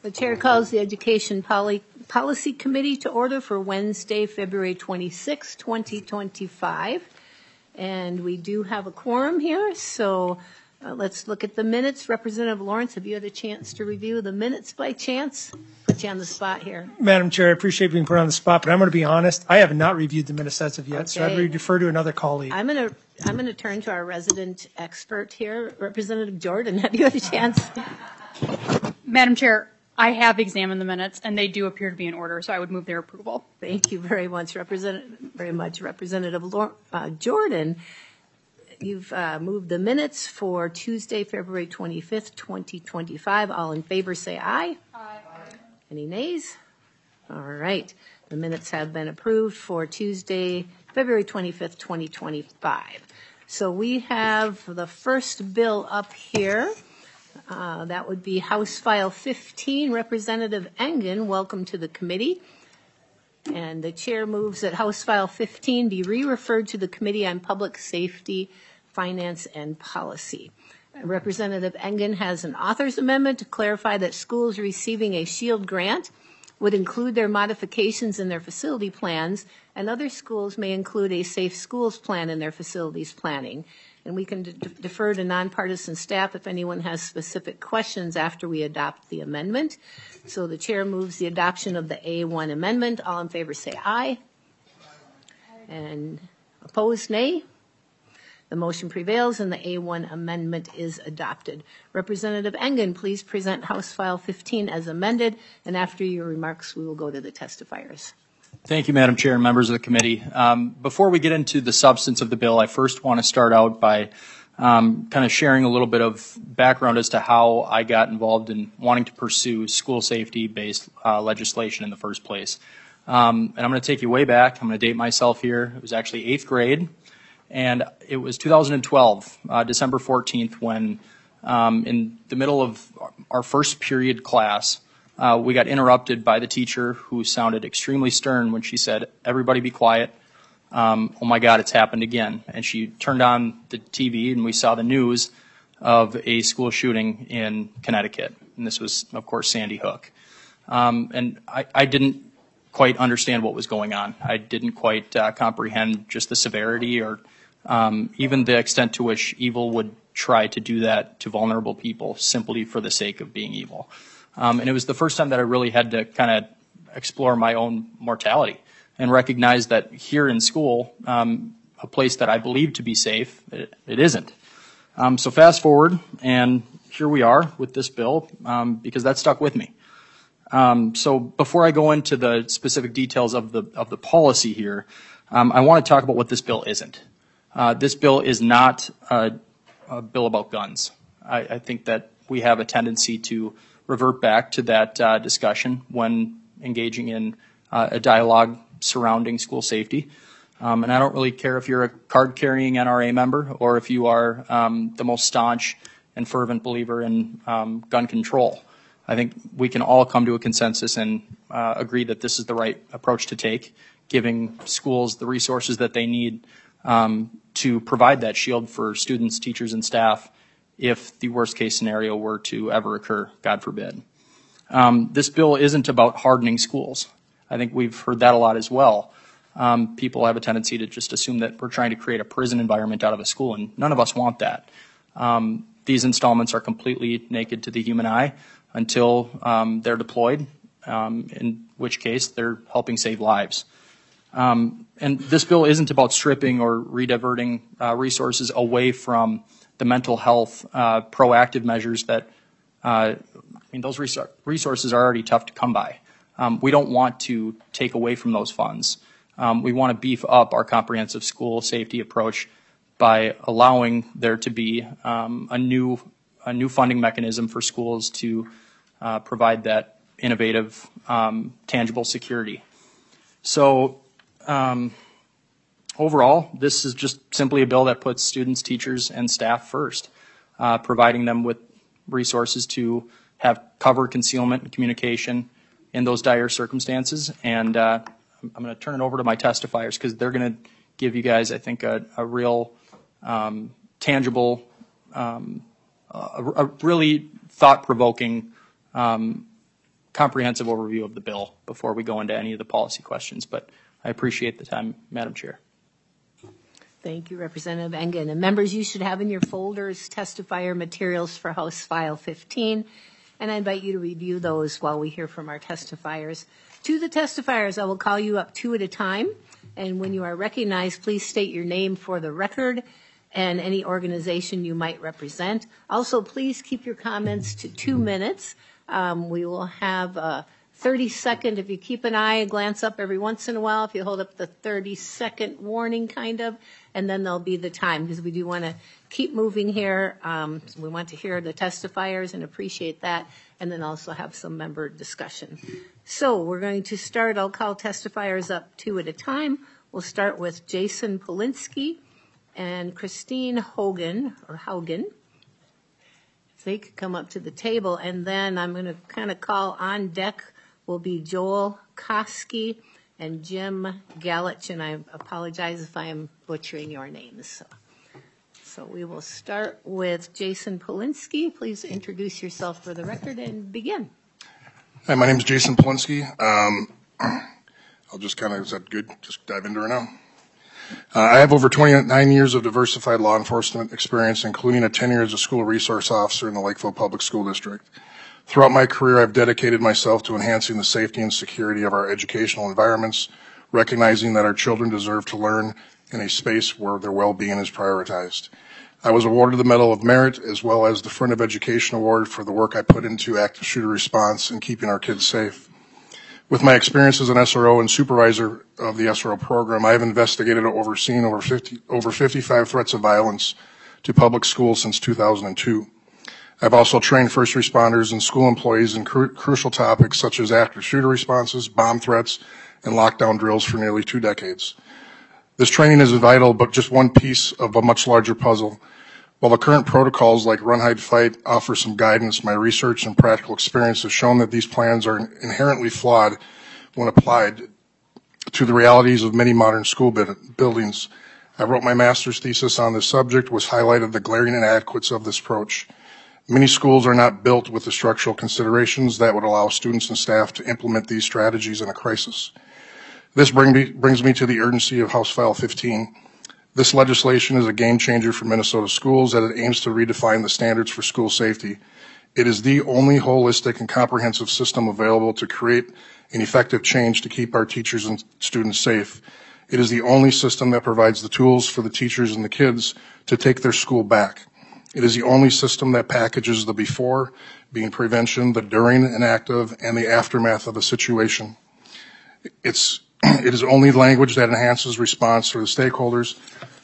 The chair calls the Education Policy Committee to order for Wednesday, February 26, 2025. And we do have a quorum here, so let's look at the minutes. Representative Lawrence, have you had a chance to review the minutes by chance? Put you on the spot here. Madam Chair, I appreciate being put on the spot, but I'm going to be honest. I have not reviewed the minutes as of yet, so I'd defer to another colleague. I'm going to turn to our resident expert here, Representative Jordan. Have you had a chance? Madam Chair, I have examined the minutes, and they do appear to be in order, so I would move their approval. Thank you very much, Representative Jordan. You've moved the minutes for Tuesday, February 25th, 2025. All in favor say aye. Aye. Any nays? All right. The minutes have been approved for Tuesday, February 25th, 2025. So we have the first bill up here. That would be House File 15. Representative Engen, welcome to the committee. And the chair moves that House File 15 be re-referred to the Committee on Public Safety, Finance, and Policy. Representative Engen has an author's amendment to clarify that schools receiving a SHIELD grant would include their modifications in their facility plans, and other schools may include a Safe Schools plan in their facilities planning. And we can defer to nonpartisan staff if anyone has specific questions after we adopt the amendment. So the chair moves the adoption of the A1 amendment. All in favor say aye. And opposed, nay. The motion prevails and the A1 amendment is adopted. Representative Engen, please present House File 15 as amended, and after your remarks, we will go to the testifiers. Thank you, Madam Chair and members of the committee. Before we get into the substance of the bill, I first want to start out by kind of sharing a little bit of background as to how I got involved in wanting to pursue school safety-based legislation in the first place. And I'm going to take you way back. I'm going to date myself here. It was actually 8th grade, and it was 2012, December 14th, when in the middle of our first period class, we got interrupted by the teacher who sounded extremely stern when she said, "Everybody be quiet. Oh my God, it's happened again." And she turned on the TV and we saw the news of a school shooting in Connecticut. And this was, of course, Sandy Hook. And I didn't quite understand what was going on. I didn't quite comprehend just the severity or even the extent to which evil would try to do that to vulnerable people simply for the sake of being evil. And it was the first time that I really had to kind of explore my own mortality and recognize that here in school, a place that I believed to be safe, it isn't. So fast forward, and here we are with this bill, because that stuck with me. So before I go into the specific details of the policy here, I want to talk about what this bill isn't. This bill is not a bill about guns. I think that we have a tendency to revert back to that discussion when engaging in a dialogue surrounding school safety. And I don't really care if you're a card-carrying NRA member or if you are the most staunch and fervent believer in gun control. I think we can all come to a consensus and agree that this is the right approach to take, giving schools the resources that they need to provide that shield for students, teachers, and staff if the worst case scenario were to ever occur, God forbid. This bill isn't about hardening schools. I think we've heard that a lot as well. People have a tendency to just assume that we're trying to create a prison environment out of a school, and none of us want that. These installments are completely naked to the human eye until they're deployed, in which case they're helping save lives. And this bill isn't about stripping or rediverting resources away from the mental health proactive measures that, those resources are already tough to come by. We don't want to take away from those funds. We want to beef up our comprehensive school safety approach by allowing there to be a new funding mechanism for schools to provide that innovative, tangible security. So overall, this is just simply a bill that puts students, teachers, and staff first, providing them with resources to have cover, concealment, and communication in those dire circumstances. And I'm going to turn it over to my testifiers because they're going to give you guys, I think, a real tangible, a really thought-provoking comprehensive overview of the bill before we go into any of the policy questions. But I appreciate the time, Madam Chair. Thank you, Representative Engen. And members, you should have in your folders testifier materials for House File 15, and I invite you to review those while we hear from our testifiers. To the testifiers, I will call you up 2 at a time, and when you are recognized, please state your name for the record and any organization you might represent. Also, please keep your comments to 2 minutes. We will have a 30-second, if you keep an eye, a glance up every once in a while, if you hold up the 30-second warning kind of, and then there'll be the time, because we do want to keep moving here. We want to hear the testifiers and appreciate that, and then also have some member discussion. So we're going to start, I'll call testifiers up 2 at a time. We'll start with Jason Polinsky and Christine Haugen. If they could come up to the table, and then I'm going to kind of call on deck will be Joel Koski and Jim Galich, and I apologize if I am butchering your names. So we will start with Jason Polinsky. Please introduce yourself for the record and begin. Hi, my name is Jason Polinsky. I'll just kind of, is that good? Just dive into it now. I have over 29 years of diversified law enforcement experience, including a 10 years as a school resource officer in the Lakeville Public School District. Throughout my career, I've dedicated myself to enhancing the safety and security of our educational environments, recognizing that our children deserve to learn in a space where their well-being is prioritized. I was awarded the Medal of Merit as well as the Friend of Education Award for the work I put into active shooter response and keeping our kids safe. With my experience as an SRO and supervisor of the SRO program, I have investigated and overseen over 55 threats of violence to public schools since 2002. I've also trained first responders and school employees in crucial topics such as active shooter responses, bomb threats, and lockdown drills for nearly 2 decades. This training is vital, but just one piece of a much larger puzzle. While the current protocols like Run, Hide, Fight offer some guidance, my research and practical experience has shown that these plans are inherently flawed when applied to the realities of many modern school buildings. I wrote my master's thesis on this subject, which highlighted the glaring inadequacies of this approach. Many schools are not built with the structural considerations that would allow students and staff to implement these strategies in a crisis. This brings me to the urgency of House File 15. This legislation is a game changer for Minnesota schools as it aims to redefine the standards for school safety. It is the only holistic and comprehensive system available to create an effective change to keep our teachers and students safe. It is the only system that provides the tools for the teachers and the kids to take their school back. It is the only system that packages the before, being prevention, the during and active, and the aftermath of a situation. It is only language that enhances response for the stakeholders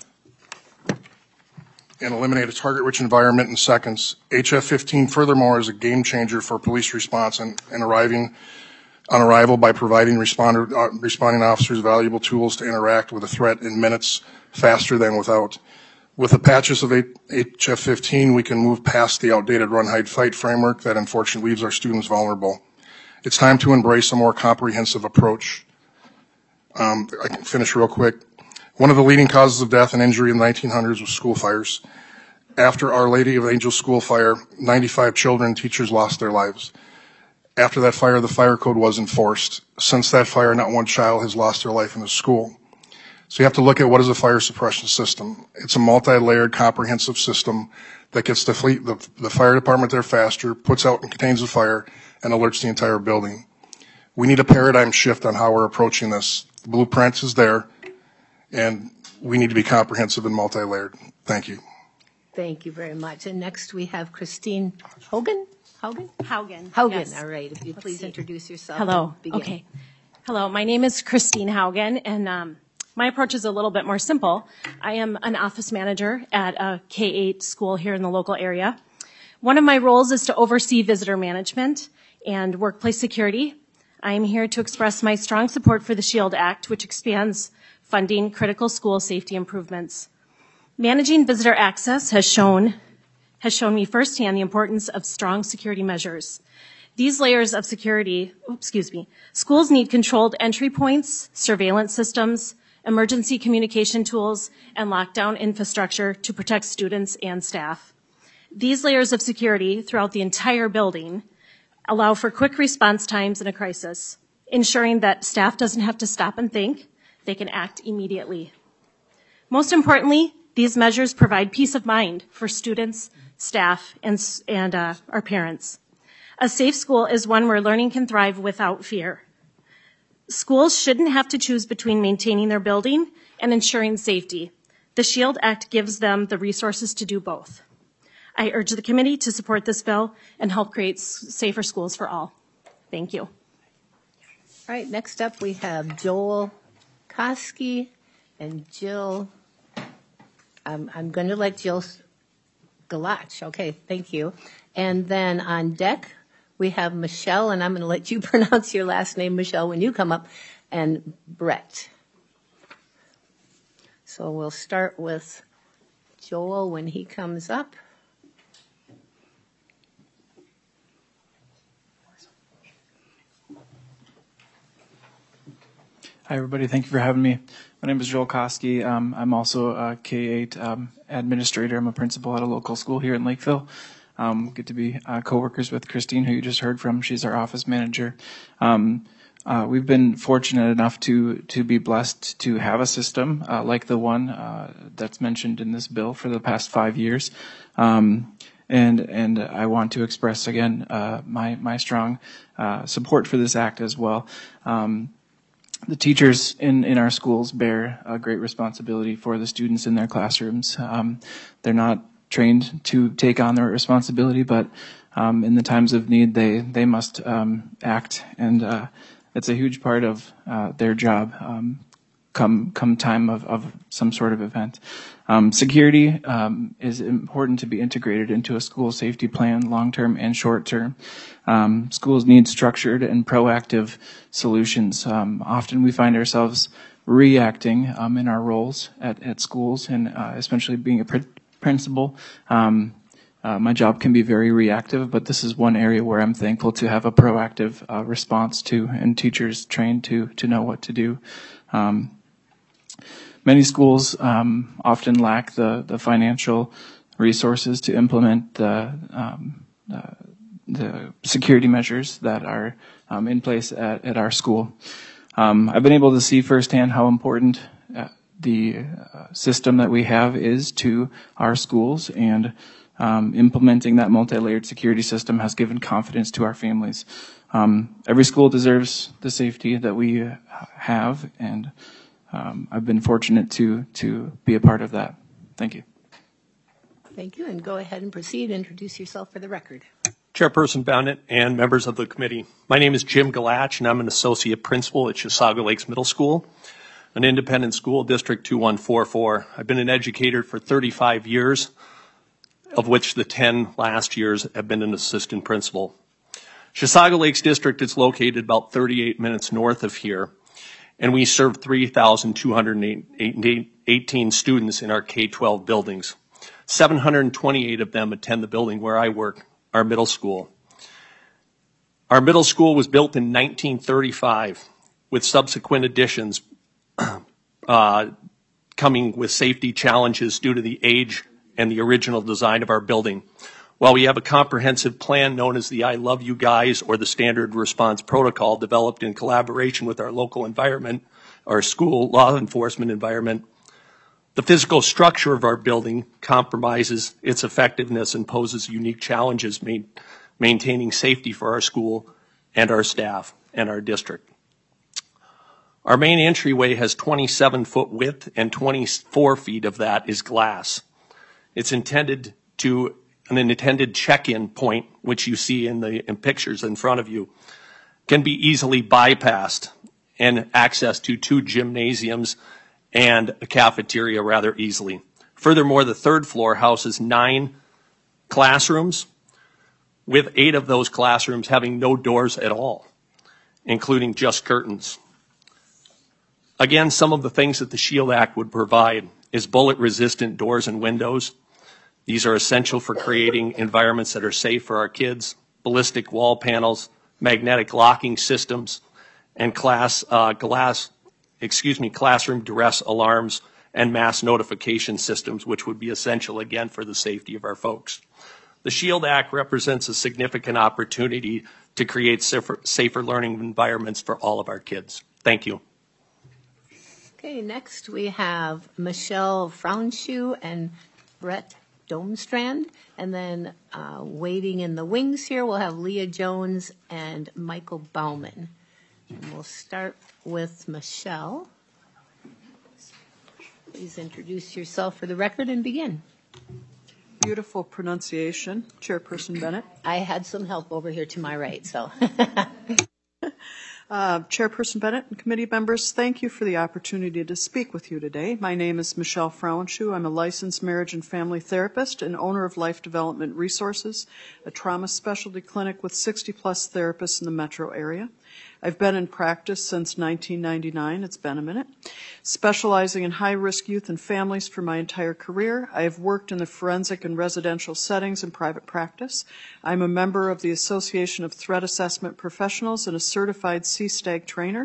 and eliminate a target-rich environment in seconds. HF 15, furthermore, is a game changer for police response and arriving on arrival by providing responding officers valuable tools to interact with a threat in minutes faster than without. With the patches of HF 15, we can move past the outdated Run, Hide, Fight framework that unfortunately leaves our students vulnerable. It's time to embrace a more comprehensive approach. I can finish real quick. One of the leading causes of death and injury in the 1900s was school fires. After Our Lady of Angels school fire, 95 children and teachers lost their lives. After that fire, the fire code was enforced. Since that fire, not one child has lost their life in the school. So you have to look at what is a fire suppression system. It's a multi-layered, comprehensive system that gets the fire department there faster, puts out and contains the fire, and alerts the entire building. We need a paradigm shift on how we're approaching this. The blueprint is there, and we need to be comprehensive and multi-layered. Thank you. Thank you very much. And next we have Christine Haugen. Haugen. Yes. All right. If you please introduce yourself. Hello. Begin. Okay. Hello. My name is Christine Haugen, and my approach is a little bit more simple. I am an office manager at a K-8 school here in the local area. One of my roles is to oversee visitor management and workplace security. I am here to express my strong support for the SHIELD Act, which expands funding critical school safety improvements. Managing visitor access has shown me firsthand the importance of strong security measures. These layers of security, schools need controlled entry points, surveillance systems, emergency communication tools, and lockdown infrastructure to protect students and staff. These layers of security throughout the entire building allow for quick response times in a crisis, ensuring that staff doesn't have to stop and think, they can act immediately. Most importantly, these measures provide peace of mind for students, staff, and our parents. A safe school is one where learning can thrive without fear. Schools shouldn't have to choose between maintaining their building and ensuring safety. The SHIELD Act gives them the resources to do both. I urge the committee to support this bill and help create safer schools for all. Thank you. All right, next up we have Joel Koski and Jill. I'm going to let Jill Galach. Okay, thank you. And then on deck, we have Michelle, and I'm going to let you pronounce your last name, Michelle, when you come up, and Brett. So we'll start with Joel when he comes up. Hi, everybody. Thank you for having me. My name is Joel Koski. I'm also a K-8 administrator. I'm a principal at a local school here in Lakeville. Get to be co-workers with Christine, who you just heard from. She's our office manager. We've been fortunate enough to be blessed to have a system like the one that's mentioned in this bill for the past 5 years. And I want to express again my strong support for this act as well. The teachers in our schools bear a great responsibility for the students in their classrooms. They're not trained to take on their responsibility, but in the times of need, they must act, and it's a huge part of their job come time of some sort of event. Security is important to be integrated into a school safety plan, long-term and short-term. Schools need structured and proactive solutions. Often we find ourselves reacting in our roles at schools, and especially being a principal. My job can be very reactive, but this is one area where I'm thankful to have a proactive response to, and teachers trained to know what to do. Many schools often lack the financial resources to implement the security measures that are in place at our school. I've been able to see firsthand how important the system that we have is to our schools, and implementing that multi-layered security system has given confidence to our families. Every school deserves the safety that we have, and I've been fortunate to be a part of that. Thank you. Thank you, and go ahead and proceed. Introduce yourself for the record. Chairperson Bennett and members of the committee. My name is Jim Galach, and I'm an associate principal at Chisago Lakes Middle School, an independent school, District 2144. I've been an educator for 35 years, of which the 10 last years have been an assistant principal. Chisago Lakes District is located about 38 minutes north of here, and we serve 3,218 students in our K-12 buildings. 728 of them attend the building where I work, our middle school. Our middle school was built in 1935, with subsequent additions coming with safety challenges due to the age and the original design of our building. While we have a comprehensive plan known as the I Love You Guys, or the Standard Response Protocol, developed in collaboration with our local environment, our school law enforcement environment, the physical structure of our building compromises its effectiveness and poses unique challenges maintaining safety for our school and our staff and our district. Our main entryway has 27-foot width, and 24 feet of that is glass. It's intended to an intended check-in point, which you see in pictures in front of you, can be easily bypassed and access to 2 gymnasiums and a cafeteria rather easily. Furthermore, the third floor houses 9 classrooms, with 8 of those classrooms having no doors at all, including just curtains. Again, some of the things that the SHIELD Act would provide is bullet-resistant doors and windows. These are essential for creating environments that are safe for our kids, ballistic wall panels, magnetic locking systems, and classroom duress alarms and mass notification systems, which would be essential, again, for the safety of our folks. The SHIELD Act represents a significant opportunity to create safer learning environments for all of our kids. Thank you. Okay, next we have Michelle Frauenschuh and Brett Domstrand. And then waiting in the wings here, we'll have Leah Jones and Michael Bauman. And we'll start with Michelle. Please introduce yourself for the record and begin. Beautiful pronunciation, Chairperson Bennett. I had some help over here to my right, so. Chairperson Bennett and committee members, thank you for the opportunity to speak with you today. My name is Michelle Frauenschuh. I'm a licensed marriage and family therapist and owner of Life Development Resources, a trauma specialty clinic with 60-plus therapists in the metro area. I've been in practice since 1999. It's been a minute. Specializing in high-risk youth and families for my entire career, I have worked in the forensic and residential settings in private practice. I'm a member of the Association of Threat Assessment Professionals and a certified CSTAG trainer.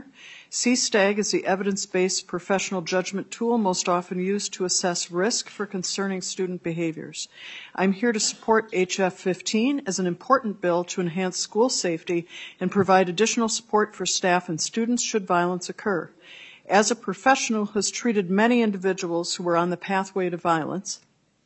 CSTAG is the evidence-based professional judgment tool most often used to assess risk for concerning student behaviors. I'm here to support HF 15 as an important bill to enhance school safety and provide additional support for staff and students should violence occur. As a professional who has treated many individuals who were on the pathway to violence,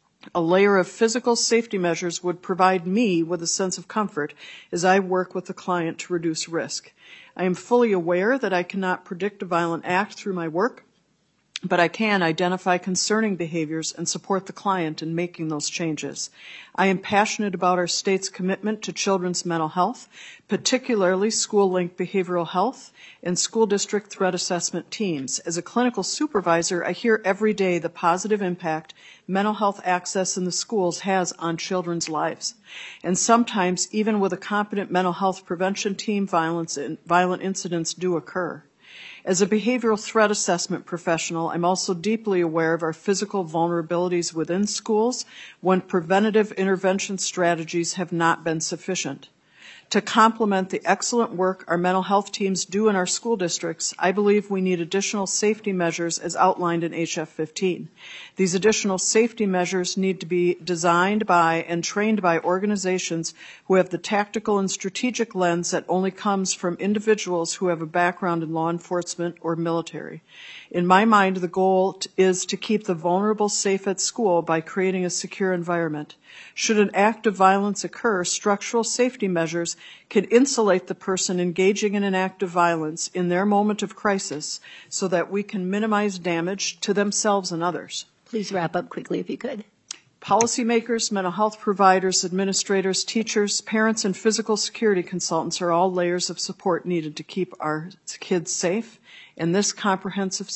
a layer of physical safety measures would provide me with a sense of comfort as I work with the client to reduce risk. I am fully aware that I cannot predict a violent act through my work, but I can identify concerning behaviors and support the client in making those changes. I am passionate about our state's commitment to children's mental health, particularly school-linked behavioral health and school district threat assessment teams. As a clinical supervisor, I hear every day the positive impact mental health access in the schools has on children's lives. And sometimes, even with a competent mental health prevention team, violent incidents do occur. As a behavioral threat assessment professional, I'm also deeply aware of our physical vulnerabilities within schools when preventative intervention strategies have not been sufficient. To complement the excellent work our mental health teams do in our school districts, I believe we need additional safety measures as outlined in HF 15. These additional safety measures need to be designed by and trained by organizations who have the tactical and strategic lens that only comes from individuals who have a background in law enforcement or military. In my mind, the goal is to keep the vulnerable safe at school by creating a secure environment. Should an act of violence occur, structural safety measures can insulate the person engaging in an act of violence in their moment of crisis so that we can minimize damage to themselves and others. Please wrap up quickly if you could. Policymakers, mental health providers, administrators, teachers, parents, and physical security consultants are all layers of support needed to keep our kids safe, and this comprehensive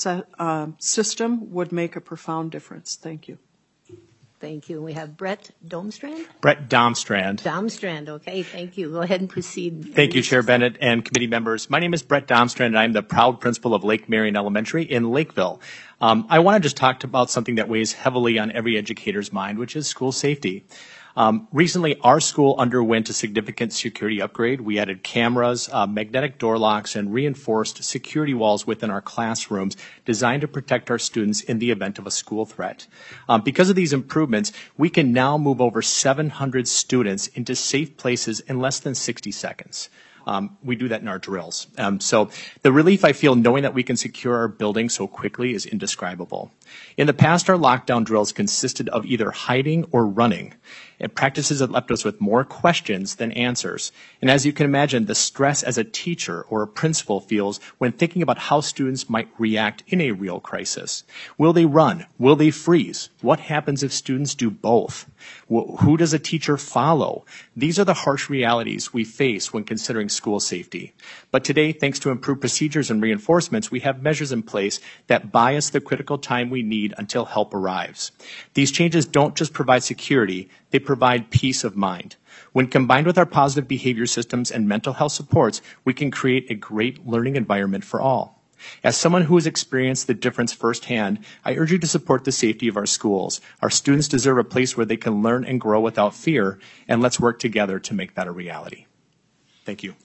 system would make a profound difference. Thank you. Thank you. We have Brett Domstrand. Brett Domstrand. Domstrand, okay, thank you. Go ahead and proceed. Thank you, Chair Bennett and committee members. My name is Brett Domstrand, and I'm the proud principal of Lake Marion Elementary in Lakeville. I want to just talk about something that weighs heavily on every educator's mind, which is school safety. Recently, our school underwent a significant security upgrade. We added cameras, magnetic door locks, and reinforced security walls within our classrooms designed to protect our students in the event of a school threat. Because of these improvements, we can now move over 700 students into safe places in less than 60 seconds. We do that in our drills. So the relief I feel knowing that we can secure our building so quickly is indescribable. In the past, our lockdown drills consisted of either hiding or running, and practices that left us with more questions than answers. And as you can imagine, the stress as a teacher or a principal feels when thinking about how students might react in a real crisis. Will they run? Will they freeze? What happens if students do both? Who does a teacher follow? These are the harsh realities we face when considering school safety. But today, thanks to improved procedures and reinforcements, we have measures in place that buy us the critical time we need until help arrives. These changes don't just provide security, they provide peace of mind. When combined with our positive behavior systems and mental health supports, we can create a great learning environment for all. As someone who has experienced the difference firsthand, I urge you to support the safety of our schools. Our students deserve a place where they can learn and grow without fear, and let's work together to make that a reality. Thank you.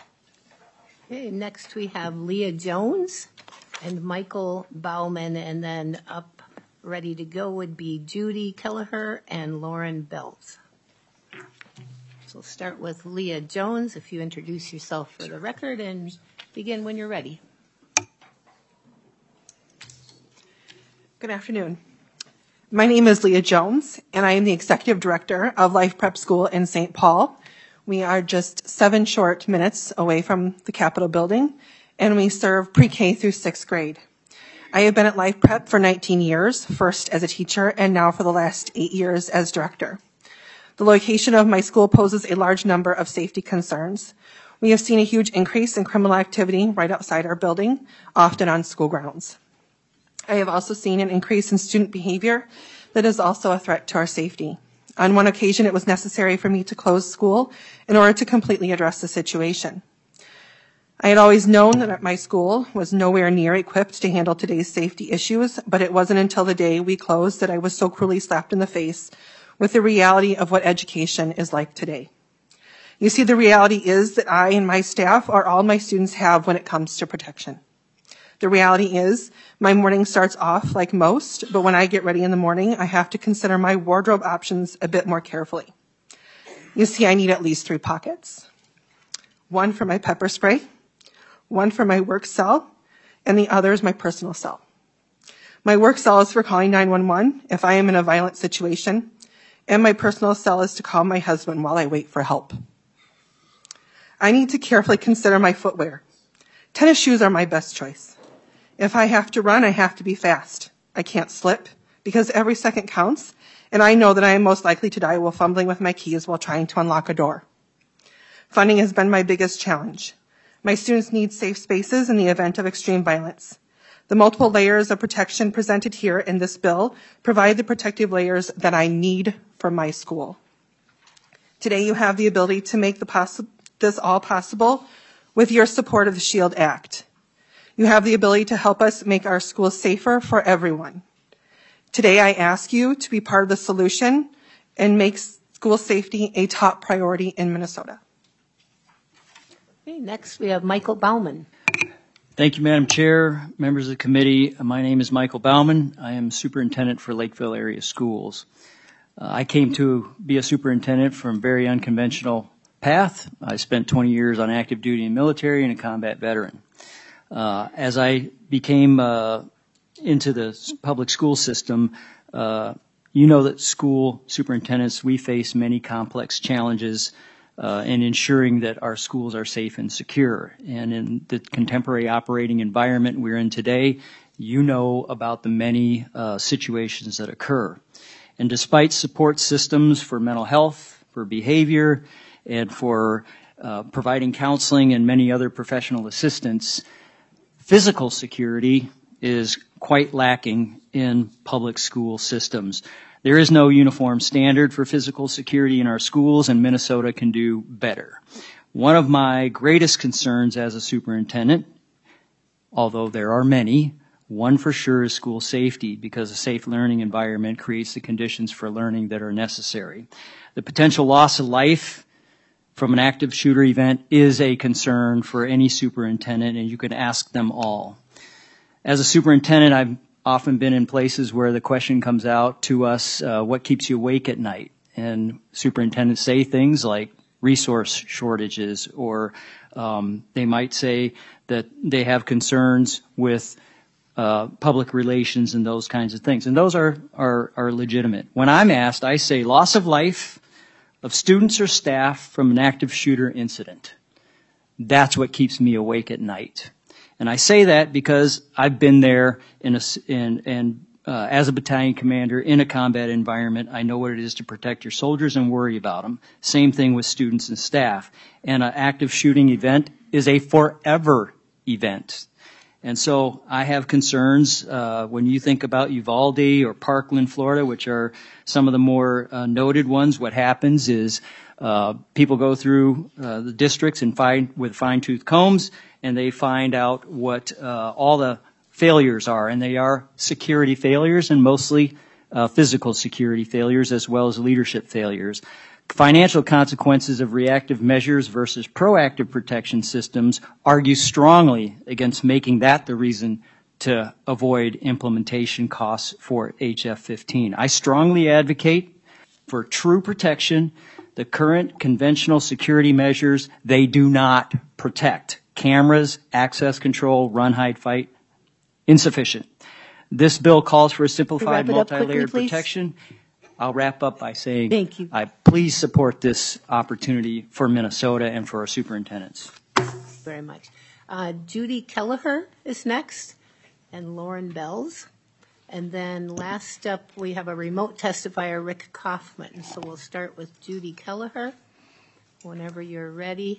Okay, next we have Leah Jones and Michael Bauman, and then up ready to go would be Judy Kelleher and Lauren Belz. So we'll start with Leah Jones, if you introduce yourself for the record and begin when you're ready. Good afternoon. My name is Leah Jones, and I am the Executive Director of Life Prep School in St. Paul. We are just 7 short minutes away from the Capitol building, and we serve pre-K through 6th grade. I have been at Life Prep for 19 years, first as a teacher and now for the last 8 years as director. The location of my school poses a large number of safety concerns. We have seen a huge increase in criminal activity right outside our building, often on school grounds. I have also seen an increase in student behavior that is also a threat to our safety. On one occasion, it was necessary for me to close school in order to completely address the situation. I had always known that my school was nowhere near equipped to handle today's safety issues, but it wasn't until the day we closed that I was so cruelly slapped in the face with the reality of what education is like today. You see, the reality is that I and my staff are all my students have when it comes to protection. The reality is my morning starts off like most, but when I get ready in the morning, I have to consider my wardrobe options a bit more carefully. You see, I need at least 3 pockets. 1 for my pepper spray, 1 for my work cell, and the other is my personal cell. My work cell is for calling 911 if I am in a violent situation, and my personal cell is to call my husband while I wait for help. I need to carefully consider my footwear. Tennis shoes are my best choice. If I have to run, I have to be fast. I can't slip because every second counts, and I know that I am most likely to die while fumbling with my keys while trying to unlock a door. Funding has been my biggest challenge. My students need safe spaces in the event of extreme violence. The multiple layers of protection presented here in this bill provide the protective layers that I need for my school. Today, you have the ability to make this all possible with your support of the SHIELD Act. You have the ability to help us make our schools safer for everyone. Today, I ask you to be part of the solution and make school safety a top priority in Minnesota. Okay, next we have Michael Bauman. Thank you, Madam Chair, members of the committee. My name is Michael Bauman. I am superintendent for Lakeville Area Schools. I came to be a superintendent from a very unconventional path. I spent 20 years on active duty in the military and a combat veteran. As I became into the public school system, you know that school superintendents, we face many complex challenges in ensuring that our schools are safe and secure. And in the contemporary operating environment we're in today, you know about the many situations that occur. And despite support systems for mental health, for behavior, and for providing counseling and many other professional assistance, physical security is quite lacking in public school systems. There is no uniform standard for physical security in our schools, and Minnesota can do better. One of my greatest concerns as a superintendent, although there are many, one for sure is school safety, because a safe learning environment creates the conditions for learning that are necessary. The potential loss of life from an active shooter event is a concern for any superintendent, and you can ask them all. As a superintendent, I've often been in places where the question comes out to us, what keeps you awake at night? And superintendents say things like resource shortages, or they might say that they have concerns with public relations and those kinds of things. And those are legitimate. When I'm asked, I say loss of life of students or staff from an active shooter incident. That's what keeps me awake at night. And I say that because I've been there as a battalion commander in a combat environment. I know what it is to protect your soldiers and worry about them. Same thing with students and staff. And an active shooting event is a forever event. And so I have concerns when you think about Uvalde or Parkland, Florida, which are some of the more noted ones. What happens is people go through the districts and with fine-tooth combs, and they find out what all the failures are. And they are security failures, and mostly physical security failures, as well as leadership failures. Financial consequences of reactive measures versus proactive protection systems argue strongly against making that the reason to avoid implementation costs for HF-15. I strongly advocate for true protection The current conventional security measures, they do not protect. Cameras, access control, run, hide, fight, insufficient. This bill calls for a simplified, multi-layered protection. I'll wrap up by saying, thank you. Please support this opportunity for Minnesota and for our superintendents. Very much. Judy Kelleher is next, and Lauren Bells. And then last up, we have a remote testifier, Rick Kaufman. So we'll start with Judy Kelleher. Whenever you're ready.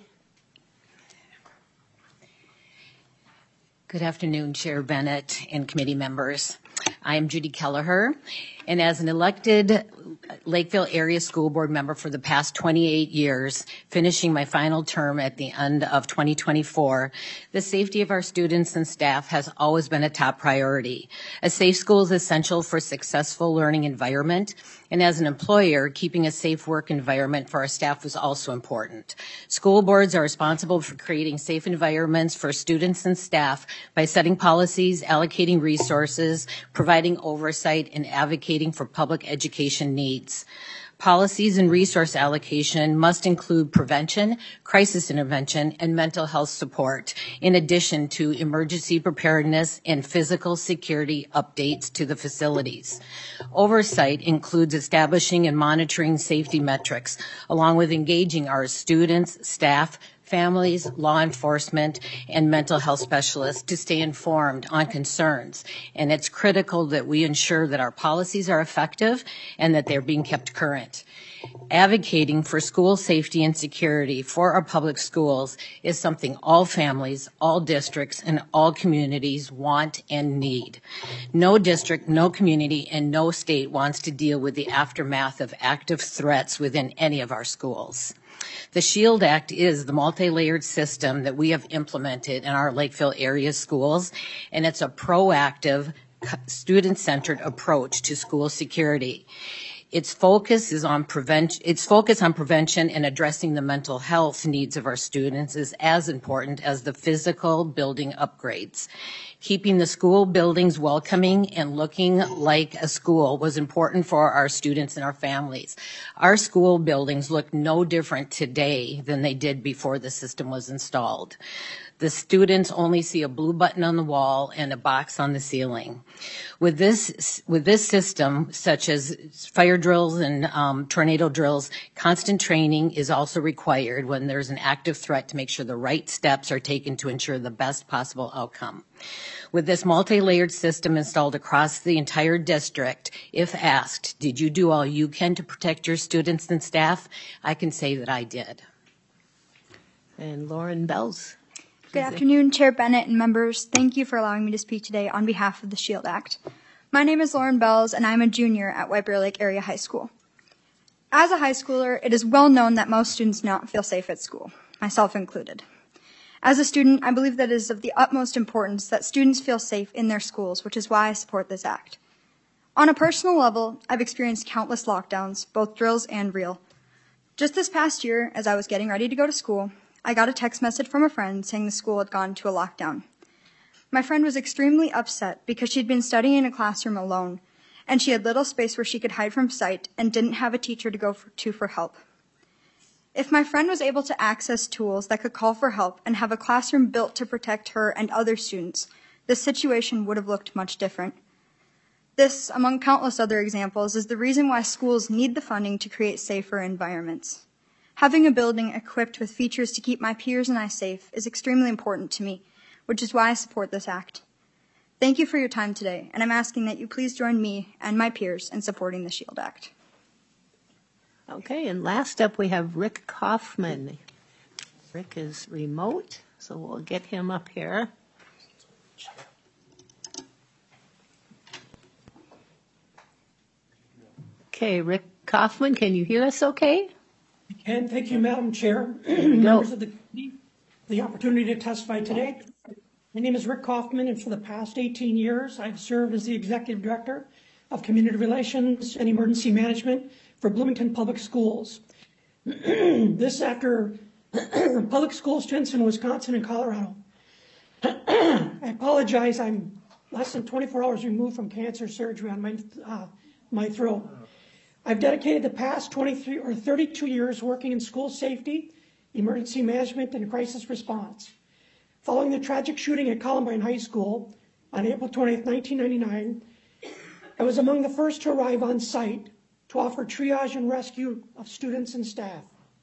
Good afternoon, Chair Bennett and committee members. I am Judy Kelleher, and as an elected Lakeville Area School Board member for the past 28 years, finishing my final term at the end of 2024, the safety of our students and staff has always been a top priority. A safe school is essential for a successful learning environment, and as an employer, keeping a safe work environment for our staff was also important. School boards are responsible for creating safe environments for students and staff by setting policies, allocating resources, providing oversight, and advocating for public education needs. Policies and resource allocation must include prevention, crisis intervention, and mental health support, in addition to emergency preparedness and physical security updates to the facilities. Oversight includes establishing and monitoring safety metrics, along with engaging our students, staff, families, law enforcement, and mental health specialists to stay informed on concerns. And it's critical that we ensure that our policies are effective and that they're being kept current. Advocating for school safety and security for our public schools is something all families, all districts, and all communities want and need. No district, no community, and no state wants to deal with the aftermath of active threats within any of our schools. The SHIELD Act is the multi-layered system that we have implemented in our Lakeville area schools, and it's a proactive, student-centered approach to school security. Its focus on prevention and addressing the mental health needs of our students is as important as the physical building upgrades. Keeping the school buildings welcoming and looking like a school was important for our students and our families. Our school buildings look no different today than they did before the system was installed. The students only see a blue button on the wall and a box on the ceiling. With this system, such as fire drills and tornado drills, constant training is also required when there's an active threat to make sure the right steps are taken to ensure the best possible outcome. With this multi-layered system installed across the entire district, if asked, did you do all you can to protect your students and staff? I can say that I did. And Lauren Bells. Good afternoon, Chair Bennett and members. Thank you for allowing me to speak today on behalf of the SHIELD Act. My name is Lauren Bells, and I'm a junior at White Bear Lake Area High School. As a high schooler, it is well known that most students do not feel safe at school, myself included. As a student, I believe that it is of the utmost importance that students feel safe in their schools, which is why I support this act. On a personal level, I've experienced countless lockdowns, both drills and real. Just this past year, as I was getting ready to go to school, I got a text message from a friend saying the school had gone to a lockdown. My friend was extremely upset because she'd been studying in a classroom alone, and she had little space where she could hide from sight and didn't have a teacher to go to for help. If my friend was able to access tools that could call for help and have a classroom built to protect her and other students, the situation would have looked much different. This, among countless other examples, is the reason why schools need the funding to create safer environments. Having a building equipped with features to keep my peers and I safe is extremely important to me, which is why I support this act. Thank you for your time today, and I'm asking that you please join me and my peers in supporting the SHIELD Act. Okay, and last up we have Rick Kaufman. Rick is remote, so we'll get him up here. Okay, Rick Kaufman, can you hear us okay? And thank you, Madam Chair, members of the committee, the opportunity to testify today. My name is Rick Kaufman, and for the past 18 years, I've served as the Executive Director of Community Relations and Emergency Management for Bloomington Public Schools. This after public school stints in Wisconsin and Colorado. I apologize, I'm less than 24 hours removed from cancer surgery on my throat. I've dedicated the past 23 or 32 years working in school safety, emergency management, and crisis response. Following the tragic shooting at Columbine High School on April 20th, 1999, I was among the first to arrive on site to offer triage and rescue of students and staff.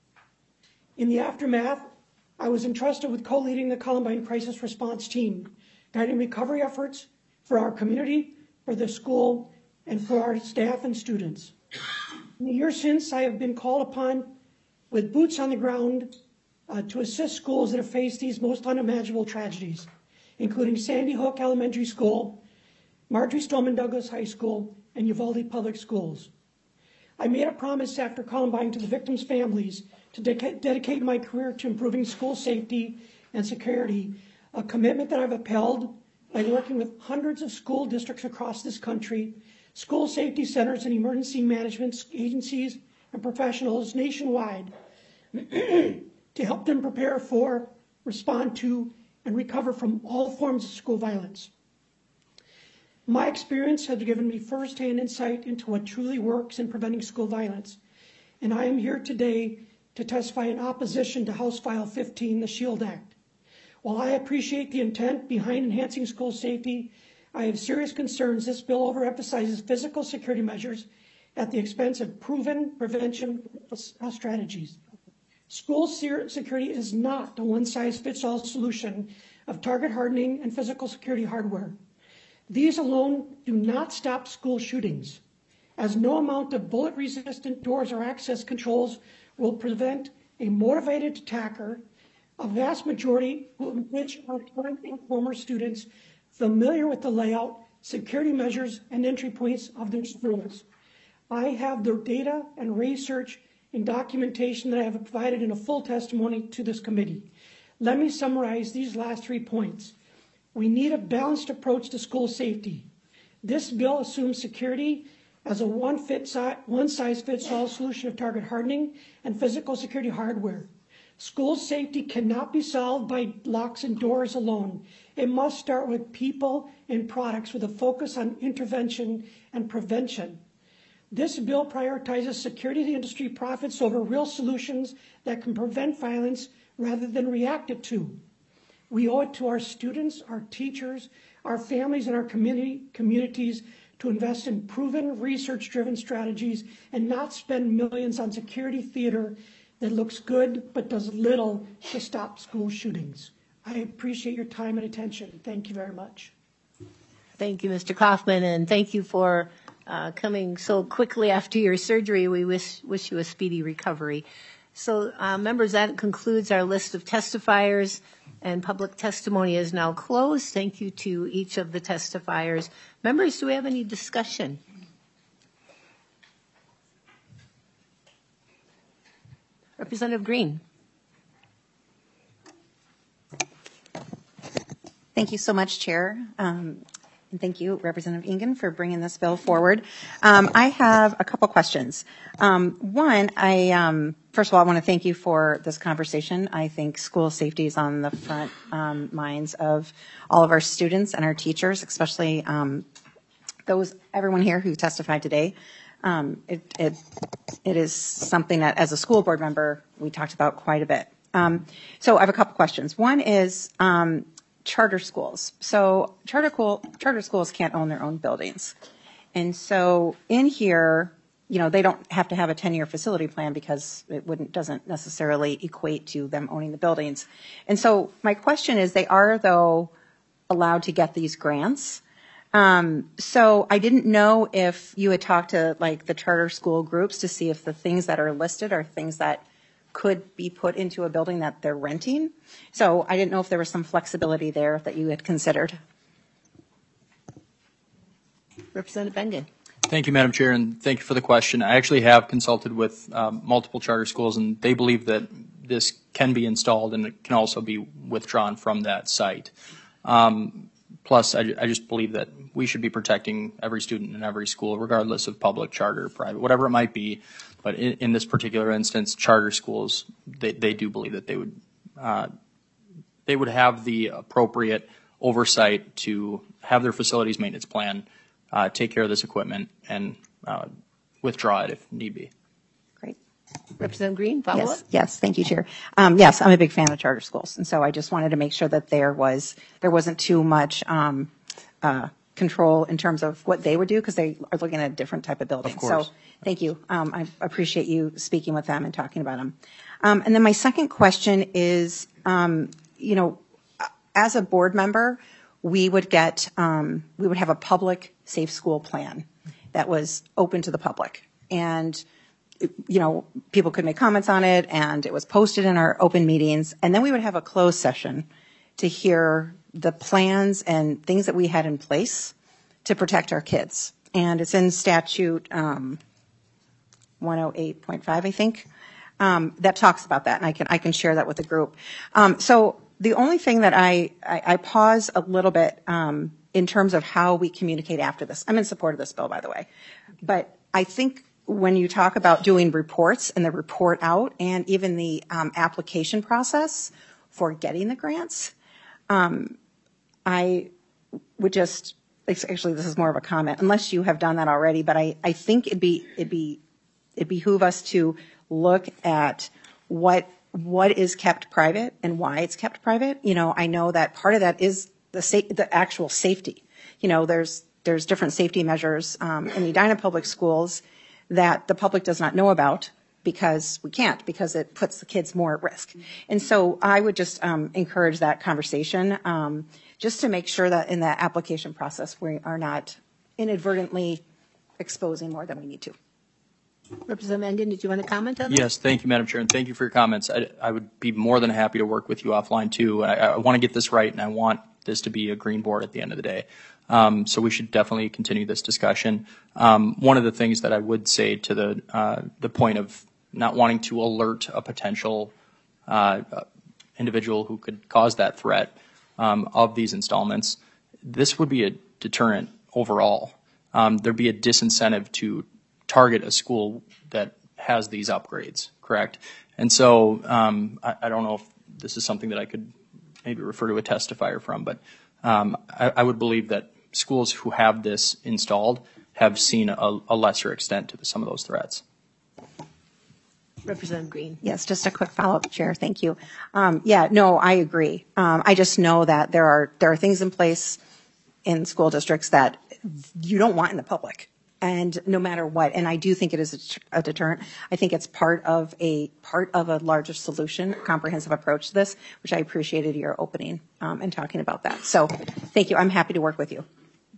In the aftermath, I was entrusted with co-leading the Columbine Crisis Response Team, guiding recovery efforts for our community, for the school, and for our staff and students. In the years since, I have been called upon with boots on the ground to assist schools that have faced these most unimaginable tragedies, including Sandy Hook Elementary School, Marjorie Stoneman Douglas High School, and Uvalde Public Schools. I made a promise after Columbine to the victims' families to dedicate my career to improving school safety and security, a commitment that I've upheld by working with hundreds of school districts across this country, school safety centers and emergency management agencies and professionals nationwide to help them prepare for, respond to, and recover from all forms of school violence. My experience has given me firsthand insight into what truly works in preventing school violence, and I am here today to testify in opposition to House File 15, the SHIELD Act. While I appreciate the intent behind enhancing school safety, I have serious concerns this bill overemphasizes physical security measures at the expense of proven prevention strategies. School security is not a one-size-fits-all solution of target hardening and physical security hardware. These alone do not stop school shootings, as no amount of bullet-resistant doors or access controls will prevent a motivated attacker, a vast majority of which are current and former students familiar with the layout, security measures, and entry points of their schools. I have the data and research and documentation that I have provided in a full testimony to this committee. Let me summarize these last 3 points. We need a balanced approach to school safety. This bill assumes security as a one-size-fits-all solution of target hardening and physical security hardware. School safety cannot be solved by locks and doors alone. It must start with people and products with a focus on intervention and prevention. This bill prioritizes security of the industry profits over real solutions that can prevent violence rather than react it to. We owe it to our students, our teachers, our families, and our communities to invest in proven research-driven strategies and not spend millions on security theater that looks good but does little to stop school shootings. I appreciate your time and attention. Thank you very much. Thank you, Mr. Kaufman, and thank you for coming so quickly after your surgery. We wish you a speedy recovery. So, members, that concludes our list of testifiers, and public testimony is now closed. Thank you to each of the testifiers. Members, do we have any discussion? Representative Green. Thank you so much, Chair. And thank you, Representative Engen, for bringing this bill forward. I have a couple questions. One, first of all, I want to thank you for this conversation. I think school safety is on the front minds of all of our students and our teachers, especially everyone here who testified today. It is something that, as a school board member, we talked about quite a bit. So I have a couple questions. One is charter schools. So charter schools can't own their own buildings. And so in here, they don't have to have a 10-year facility plan because it doesn't necessarily equate to them owning the buildings. And so my question is, they are, though, allowed to get these grants. So I didn't know if you had talked to the charter school groups to see if the things that are listed are things that could be put into a building that they're renting. So I didn't know if there was some flexibility there that you had considered. Representative Engen. Thank you, Madam Chair, and thank you for the question. I actually have consulted with multiple charter schools, and they believe that this can be installed and it can also be withdrawn from that site. Plus, I just believe that we should be protecting every student in every school, regardless of public, charter, private, whatever it might be. But in this particular instance, charter schools, they do believe that they would have the appropriate oversight to have their facilities maintenance plan, take care of this equipment, and withdraw it if need be. Representative Green, follow up? Yes, thank you, Chair. Yes, I'm a big fan of charter schools, and so I just wanted to make sure that there wasn't too much control in terms of what they would do, because they are looking at a different type of building. Of course. So thank you. I appreciate you speaking with them and talking about them. And then my second question is, as a board member, we would have a public safe school plan that was open to the public, and people could make comments on it, and it was posted in our open meetings. And then we would have a closed session to hear the plans and things that we had in place to protect our kids. And it's in statute 108.5, I think, that talks about that. And I can share that with the group. So the only thing that I pause a little bit in terms of how we communicate after this. I'm in support of this bill, by the way. But I think when you talk about doing reports and the report out and even the application process for getting the grants, I would just, actually this is more of a comment, unless you have done that already, but I think it'd behoove us to look at what is kept private and why it's kept private. I know that part of that is the actual safety. There's different safety measures in Edina Public Schools that the public does not know about because it puts the kids more at risk. And so I would just encourage that conversation just to make sure that in the application process we are not inadvertently exposing more than we need to. Representative Mangan, did you want to comment on that? Yes, thank you, Madam Chair, and thank you for your comments. I would be more than happy to work with you offline too. I want to get this right, and I want this to be a green board at the end of the day. So we should definitely continue this discussion. One of the things that I would say to the point of not wanting to alert a potential individual who could cause that threat of these installments, this would be a deterrent overall. There'd be a disincentive to target a school that has these upgrades, correct? And so I don't know if this is something that I could maybe refer to a testifier from, but I would believe that schools who have this installed have seen a lesser extent to some of those threats. Representative Green. Yes, just a quick follow-up, Chair. Thank you. No, I agree. I just know that there are things in place in school districts that you don't want in the public, and no matter what. And I do think it is a deterrent. I think it's part of a larger solution, a comprehensive approach to this, which I appreciated your opening and talking about that. So, thank you. I'm happy to work with you.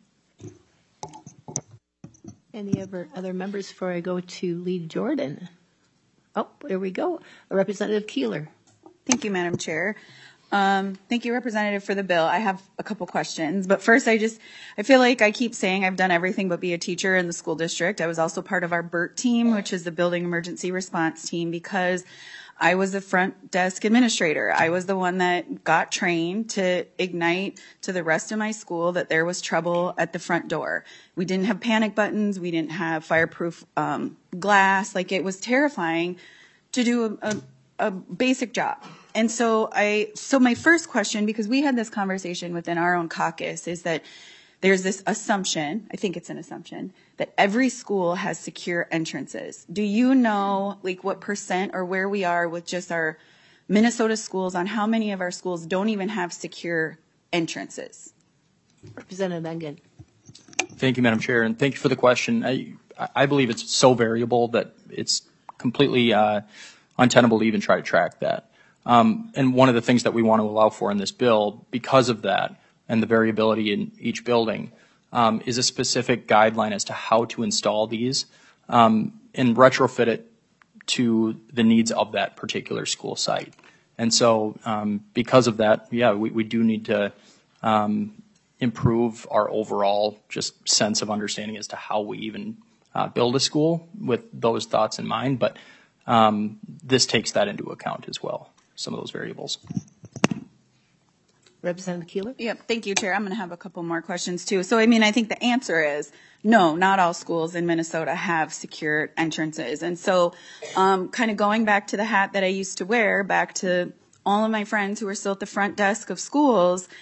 Any other members before I go to Lee Jordan? Oh, there we go. Representative Keeler. Thank you, Madam Chair. Thank you, Representative, for the bill. I have a couple questions, but first I feel like I keep saying I've done everything but be a teacher in the school district. I was also part of our BERT team, which is the Building Emergency Response Team, because I was a front desk administrator. I was the one that got trained to ignite to the rest of my school that there was trouble at the front door. We didn't have panic buttons. We didn't have fireproof glass. Like, it was terrifying to do a basic job. And so my first question, because we had this conversation within our own caucus, is that there's this assumption, I think it's an assumption, that every school has secure entrances. Do you know, like, what percent or where we are with just our Minnesota schools on how many of our schools don't even have secure entrances? Representative Mangan. Thank you, Madam Chair, and thank you for the question. I believe it's so variable that it's completely untenable to even try to track that. And one of the things that we want to allow for in this bill, because of that and the variability in each building, is a specific guideline as to how to install these and retrofit it to the needs of that particular school site. And so because of that, we do need to improve our overall just sense of understanding as to how we even build a school with those thoughts in mind. But this takes that into account as well, some of those variables. Representative Keeler? Yep, thank you, Chair. I'm going to have a couple more questions, too. So, I think the answer is no, not all schools in Minnesota have secure entrances. And so kind of going back to the hat that I used to wear, back to all of my friends who are still at the front desk of schools,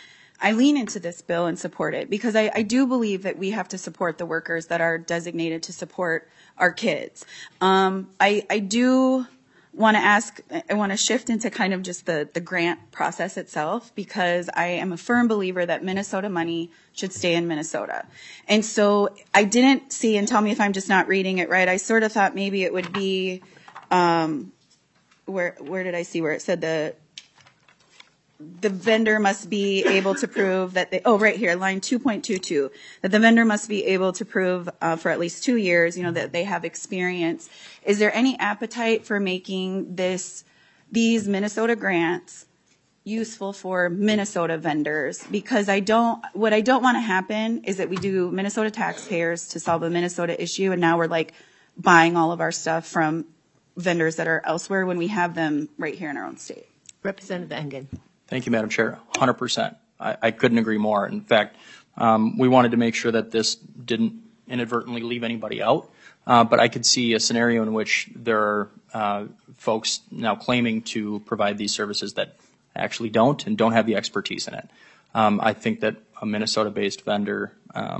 I lean into this bill and support it because I do believe that we have to support the workers that are designated to support our kids. I do want to shift into kind of just the grant process itself, because I am a firm believer that Minnesota money should stay in Minnesota. And so I didn't see, and tell me if I'm just not reading it right, I sort of thought maybe it would be, where did I see where it said the vendor must be able to prove that right here, line 2.22, that the vendor must be able to prove for at least 2 years, that they have experience. Is there any appetite for making these Minnesota grants useful for Minnesota vendors? Because what I don't want to happen is that we do Minnesota taxpayers to solve a Minnesota issue, and now we're like buying all of our stuff from vendors that are elsewhere when we have them right here in our own state. Representative Engen. Thank you, Madam Chair. 100%. I couldn't agree more. In fact, we wanted to make sure that this didn't inadvertently leave anybody out. But I could see a scenario in which there are folks now claiming to provide these services that actually don't and don't have the expertise in it. I think that a Minnesota-based vendor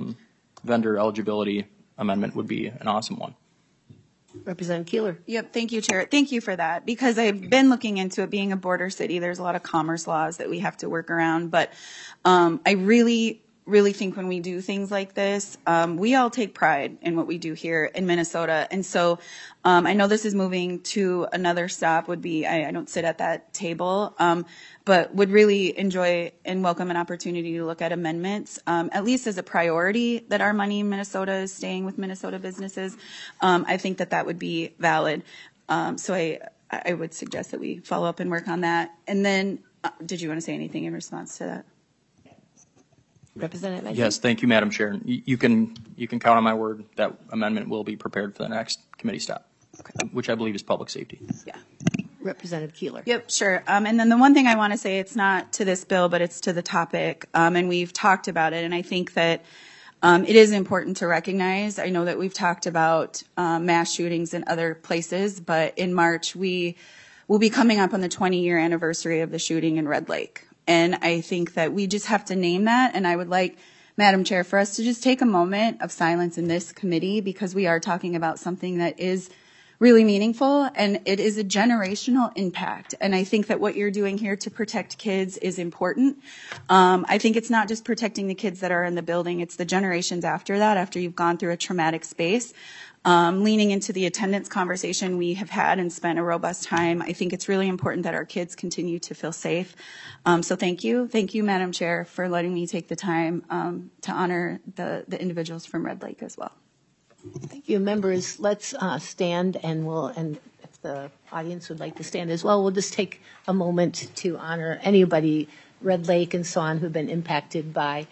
eligibility amendment would be an awesome one. Representative Keeler. Yep, thank you, Chair. Thank you for that, because I've been looking into it. Being a border city, there's a lot of commerce laws that we have to work around. But I really think when we do things like this, we all take pride in what we do here in Minnesota. And so I know this is moving to another stop would be, I don't sit at that table, but would really enjoy and welcome an opportunity to look at amendments, at least as a priority that our money in Minnesota is staying with Minnesota businesses. I think that would be valid. So I would suggest that we follow up and work on that. And then, did you want to say anything in response to that? Representative Engen. Yes, thank you, Madam Chair. You can count on my word that amendment will be prepared for the next committee stop, which I believe is public safety. Yeah. Representative Keeler. Yep, sure. And then the one thing I want to say, it's not to this bill, but it's to the topic, and we've talked about it, and I think that it is important to recognize. I know that we've talked about mass shootings in other places, but in March we will be coming up on the 20-year anniversary of the shooting in Red Lake. And I think that we just have to name that, and I would like, Madam Chair, for us to just take a moment of silence in this committee, because we are talking about something that is really meaningful, and it is a generational impact. And I think that what you're doing here to protect kids is important. I think it's not just protecting the kids that are in the building, it's the generations after that, after you've gone through a traumatic space. Leaning into the attendance conversation we have had and spent a robust time, I think it's really important that our kids continue to feel safe. So thank you. Thank you, Madam Chair, for letting me take the time to honor the individuals from Red Lake as well. Thank you, members. Let's stand, and if the audience would like to stand as well, we'll just take a moment to honor anybody, Red Lake and so on, who've been impacted by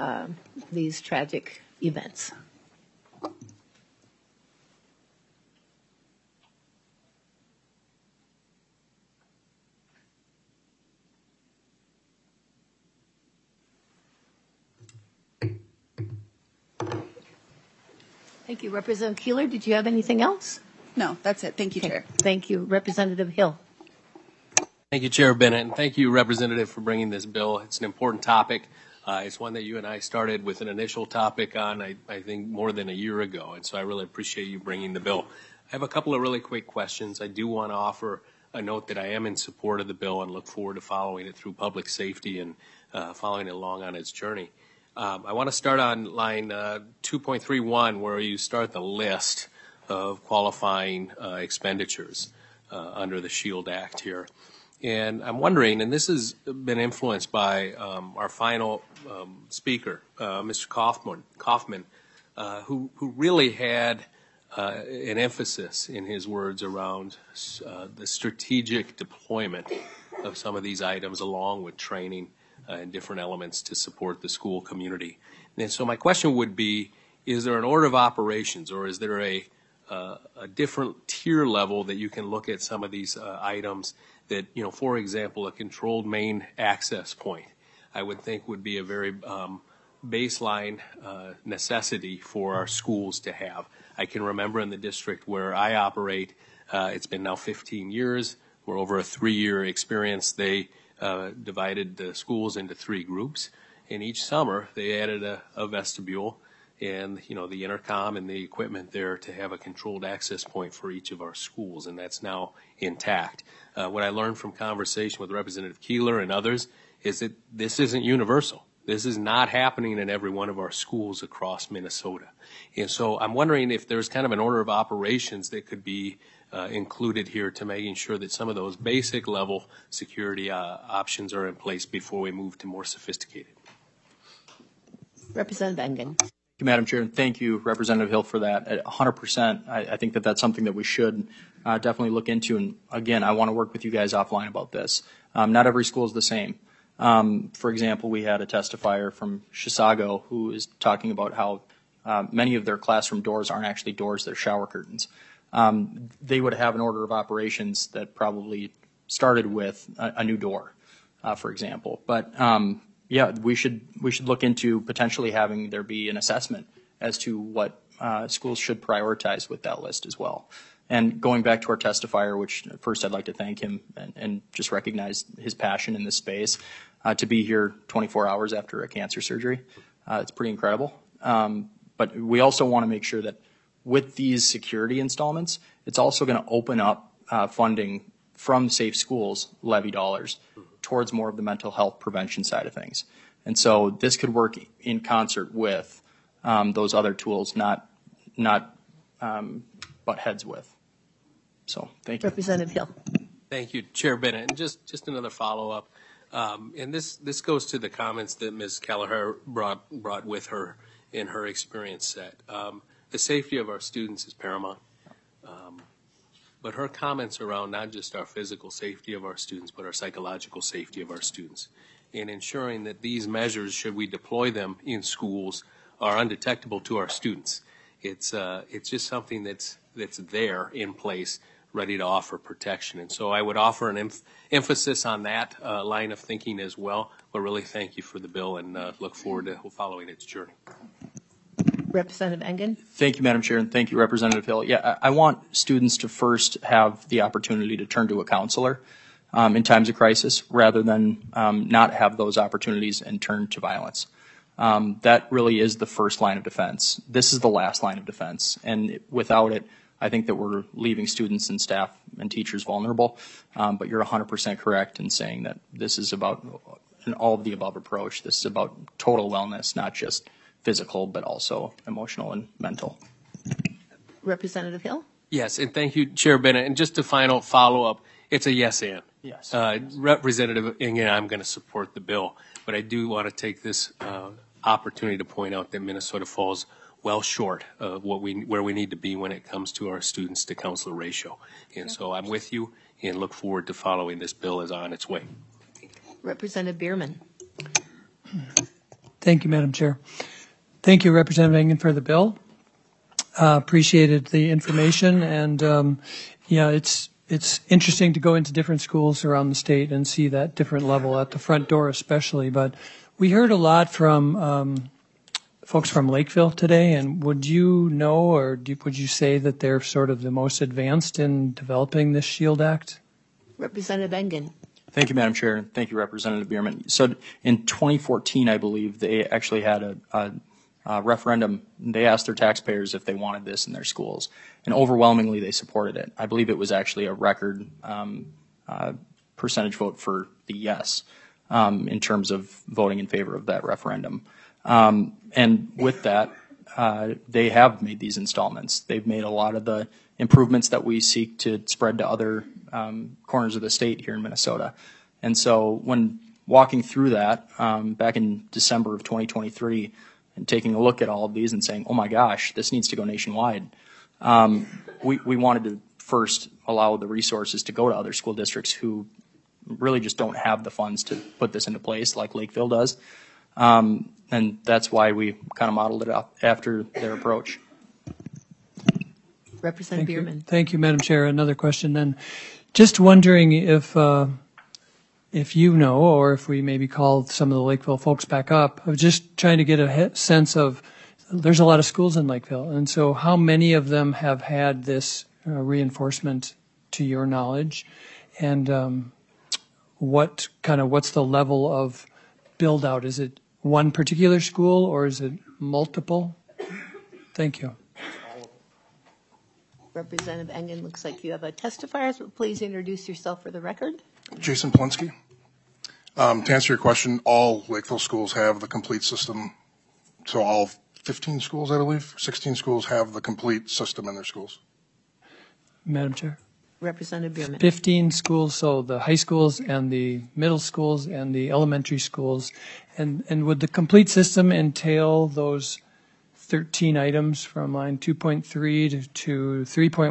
these tragic events. Thank you. Representative Keeler, did you have anything else? No, that's it. Thank you, Chair. Thank you. Representative Hill. Thank you, Chair Bennett, and thank you, Representative, for bringing this bill. It's an important topic. It's one that you and I started with an initial topic on, I think, more than a year ago, and so I really appreciate you bringing the bill. I have a couple of really quick questions. I do want to offer a note that I am in support of the bill and look forward to following it through public safety and following it along on its journey. I want to start on line 2.31, where you start the list of qualifying expenditures under the SHIELD Act here. And I'm wondering, and this has been influenced by our final speaker, Mr. Kaufman, who really had an emphasis in his words around the strategic deployment of some of these items along with training and different elements to support the school community. And so my question would be, is there an order of operations, or is there a different tier level that you can look at some of these items that, for example, a controlled main access point, I would think would be a very baseline necessity for our schools to have. I can remember in the district where I operate, it's been now 15 years, we're over a 3-year experience, they divided the schools into 3 groups, And each summer, they added a vestibule and, the intercom and the equipment there to have a controlled access point for each of our schools, and that's now intact. What I learned from conversation with Representative Keeler and others is that this isn't universal. This is not happening in every one of our schools across Minnesota. And so I'm wondering if there's kind of an order of operations that could be included here to making sure that some of those basic level security options are in place before we move to more sophisticated. Representative Engen. Thank you, Madam Chair, and thank you, Representative Hill, for that. At 100%, I think that that's something that we should definitely look into. And again, I want to work with you guys offline about this. Not every school is the same. For example, we had a testifier from Chisago who is talking about how many of their classroom doors aren't actually doors, they're shower curtains. They would have an order of operations that probably started with a new door, for example. But yeah, we should look into potentially having there be an assessment as to what schools should prioritize with that list as well. And going back to our testifier, which first I'd like to thank him and just recognize his passion in this space, to be here 24 hours after a cancer surgery. It's pretty incredible. But we also want to make sure that with these security installments, it's also going to open up funding from Safe Schools levy dollars towards more of the mental health prevention side of things. And so this could work in concert with those other tools, not butt heads with. So thank you. Representative Hill. Thank you, Chair Bennett. And just another follow-up. And this goes to the comments that Ms. Kelleher brought with her in her experience set. The safety of our students is paramount. But her comments around not just our physical safety of our students, but our psychological safety of our students, and ensuring that these measures, should we deploy them in schools, are undetectable to our students. It's just something that's there in place, ready to offer protection. And so I would offer an emphasis on that line of thinking as well. But really thank you for the bill and look forward to following its journey. Representative Engen. Thank you, Madam Chair, and thank you, Representative Hill. Yeah, I want students to first have the opportunity to turn to a counselor in times of crisis rather than not have those opportunities and turn to violence. That really is the first line of defense. This is the last line of defense, and without it, I think that we're leaving students and staff and teachers vulnerable. But you're 100% correct in saying that this is about an all of the above approach. This is about total wellness, not just physical, but also emotional and mental. Representative Hill. Yes, and thank you, Chair Bennett. And just a final follow-up, it's a yes and. Yes. Representative Engen, I'm going to support the bill, but I do want to take this opportunity to point out that Minnesota falls well short of where we need to be when it comes to our students to counselor ratio. And so I'm with you and look forward to following this bill as on its way. Representative Bierman. Thank you, Madam Chair. Thank you, Representative Engen, for the bill. Appreciated the information, and yeah, it's interesting to go into different schools around the state and see that different level at the front door, especially. But we heard a lot from folks from Lakeville today, and would you know, or would you say that they're sort of the most advanced in developing this SHIELD Act? Representative Engen. Thank you, Madam Chair, and thank you, Representative Bierman. So in 2014, I believe, they actually had a referendum. They asked their taxpayers if they wanted this in their schools, and overwhelmingly they supported it. I believe it was actually a record percentage vote for the yes in terms of voting in favor of that referendum. And with that, they have made these installments. They've made a lot of the improvements that we seek to spread to other corners of the state here in Minnesota. And so when walking through that back in December of 2023 and taking a look at all of these and saying, oh my gosh, this needs to go nationwide, we wanted to first allow the resources to go to other school districts who really just don't have the funds to put this into place like Lakeville does. And that's why we kind of modeled it up after their approach. Representative Bierman. Thank you, Madam Chair. Another question then. Just wondering if you know, or if we maybe call some of the Lakeville folks back up. I was just trying to get a sense of, there's a lot of schools in Lakeville, and so how many of them have had this reinforcement to your knowledge, and what's the level of build out? Is it one particular school or is it multiple? Thank you. Representative Engen, looks like you have a testifier, so please introduce yourself for the record. Jason Polinsky. To answer your question, all Lakeville schools have the complete system. So all 15 schools, I believe, 16 schools have the complete system in their schools. Madam Chair. Representative Bierman. 15 schools, so the high schools and the middle schools and the elementary schools. And would the complete system entail those 13 items from line 2.3 to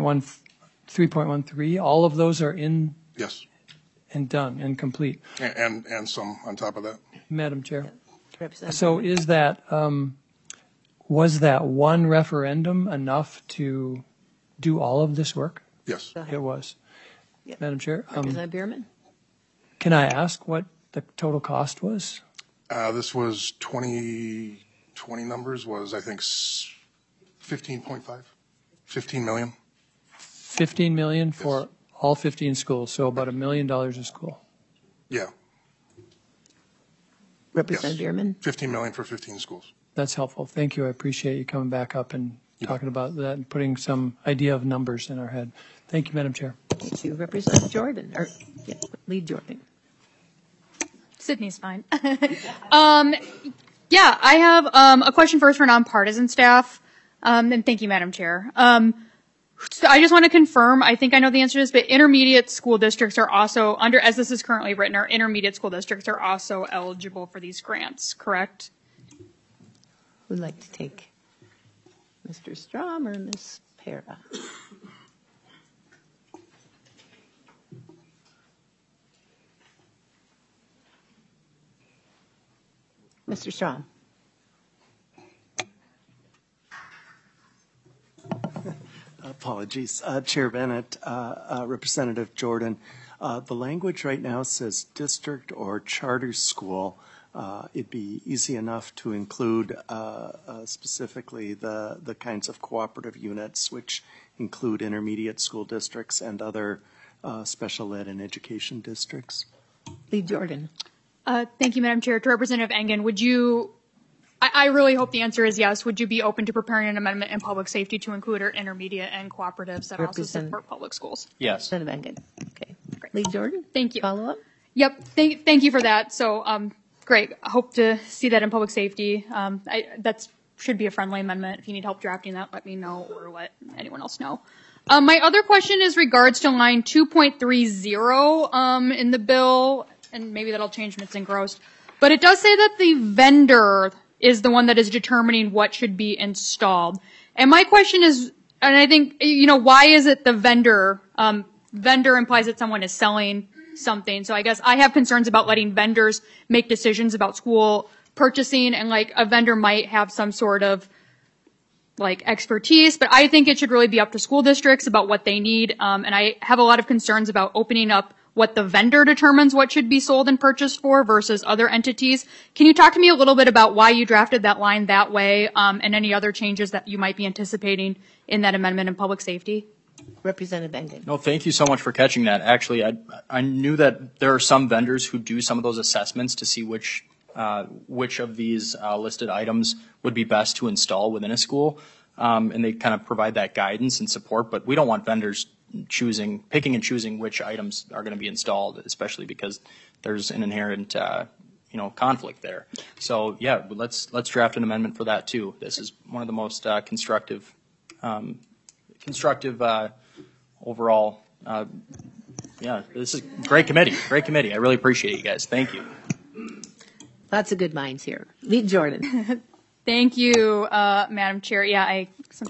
3.13? All of those are in? Yes. And done and complete. And some on top of that. Madam Chair. Representative So is that, was that one referendum enough to do all of this work? Yes. It was. Yep. Madam Chair. Representative Bierman. Can I ask what the total cost was? This was 20 numbers was, I think, 15.5, 15 million. 15 million for all 15 schools, so about $1 million a school. Yeah. Representative Bierman. 15 million for 15 schools. That's helpful. Thank you. I appreciate you coming back up and talking about that and putting some idea of numbers in our head. Thank you, Madam Chair. Thank you, Representative Jordan, or Lead Jordan. Sydney's fine. Yeah, I have a question first for nonpartisan staff, and thank you, Madam Chair. So I just want to confirm, I think I know the answer to this, but intermediate school districts are also, under as this is currently written, our intermediate school districts are also eligible for these grants, correct? Who'd like to take Mr. Strom or Ms. Para? Mr. Strom. Apologies. Chair Bennett, Representative Jordan, the language right now says district or charter school. It'd be easy enough to include specifically the kinds of cooperative units which include intermediate school districts and other special ed and education districts. Lead Jordan. Thank you, Madam Chair. To Representative Engen, would you, I really hope the answer is yes, would you be open to preparing an amendment in public safety to include our intermediate and cooperatives that also support public schools? Yes. Representative Engen. Okay. Great. Lead Jordan. Thank you. Follow up? Yep. Thank you for that. So, great. I hope to see that in public safety. That should be a friendly amendment. If you need help drafting that, let me know or let anyone else know. My other question is regards to line 2.30 in the bill, and maybe that'll change when it's engrossed. But it does say that the vendor is the one that is determining what should be installed. And my question is, and I think, why is it the vendor? Vendor implies that someone is selling something. So I guess I have concerns about letting vendors make decisions about school purchasing, and like a vendor might have some sort of like expertise, but I think it should really be up to school districts about what they need. And I have a lot of concerns about opening up what the vendor determines what should be sold and purchased for versus other entities. Can you talk to me a little bit about why you drafted that line that way, and any other changes that you might be anticipating in that amendment in public safety? Representative Engen. No, thank you so much for catching that. Actually, I knew that there are some vendors who do some of those assessments to see which of these listed items would be best to install within a school, and they kind of provide that guidance and support. But we don't want vendors picking and choosing which items are going to be installed, especially because there's an inherent conflict there. So yeah, let's draft an amendment for that too. This is one of the most constructive overall. This is great committee. I really appreciate you guys. Thank you. Lots of good minds here. Lead Jordan. Thank you, Madam Chair. Yeah,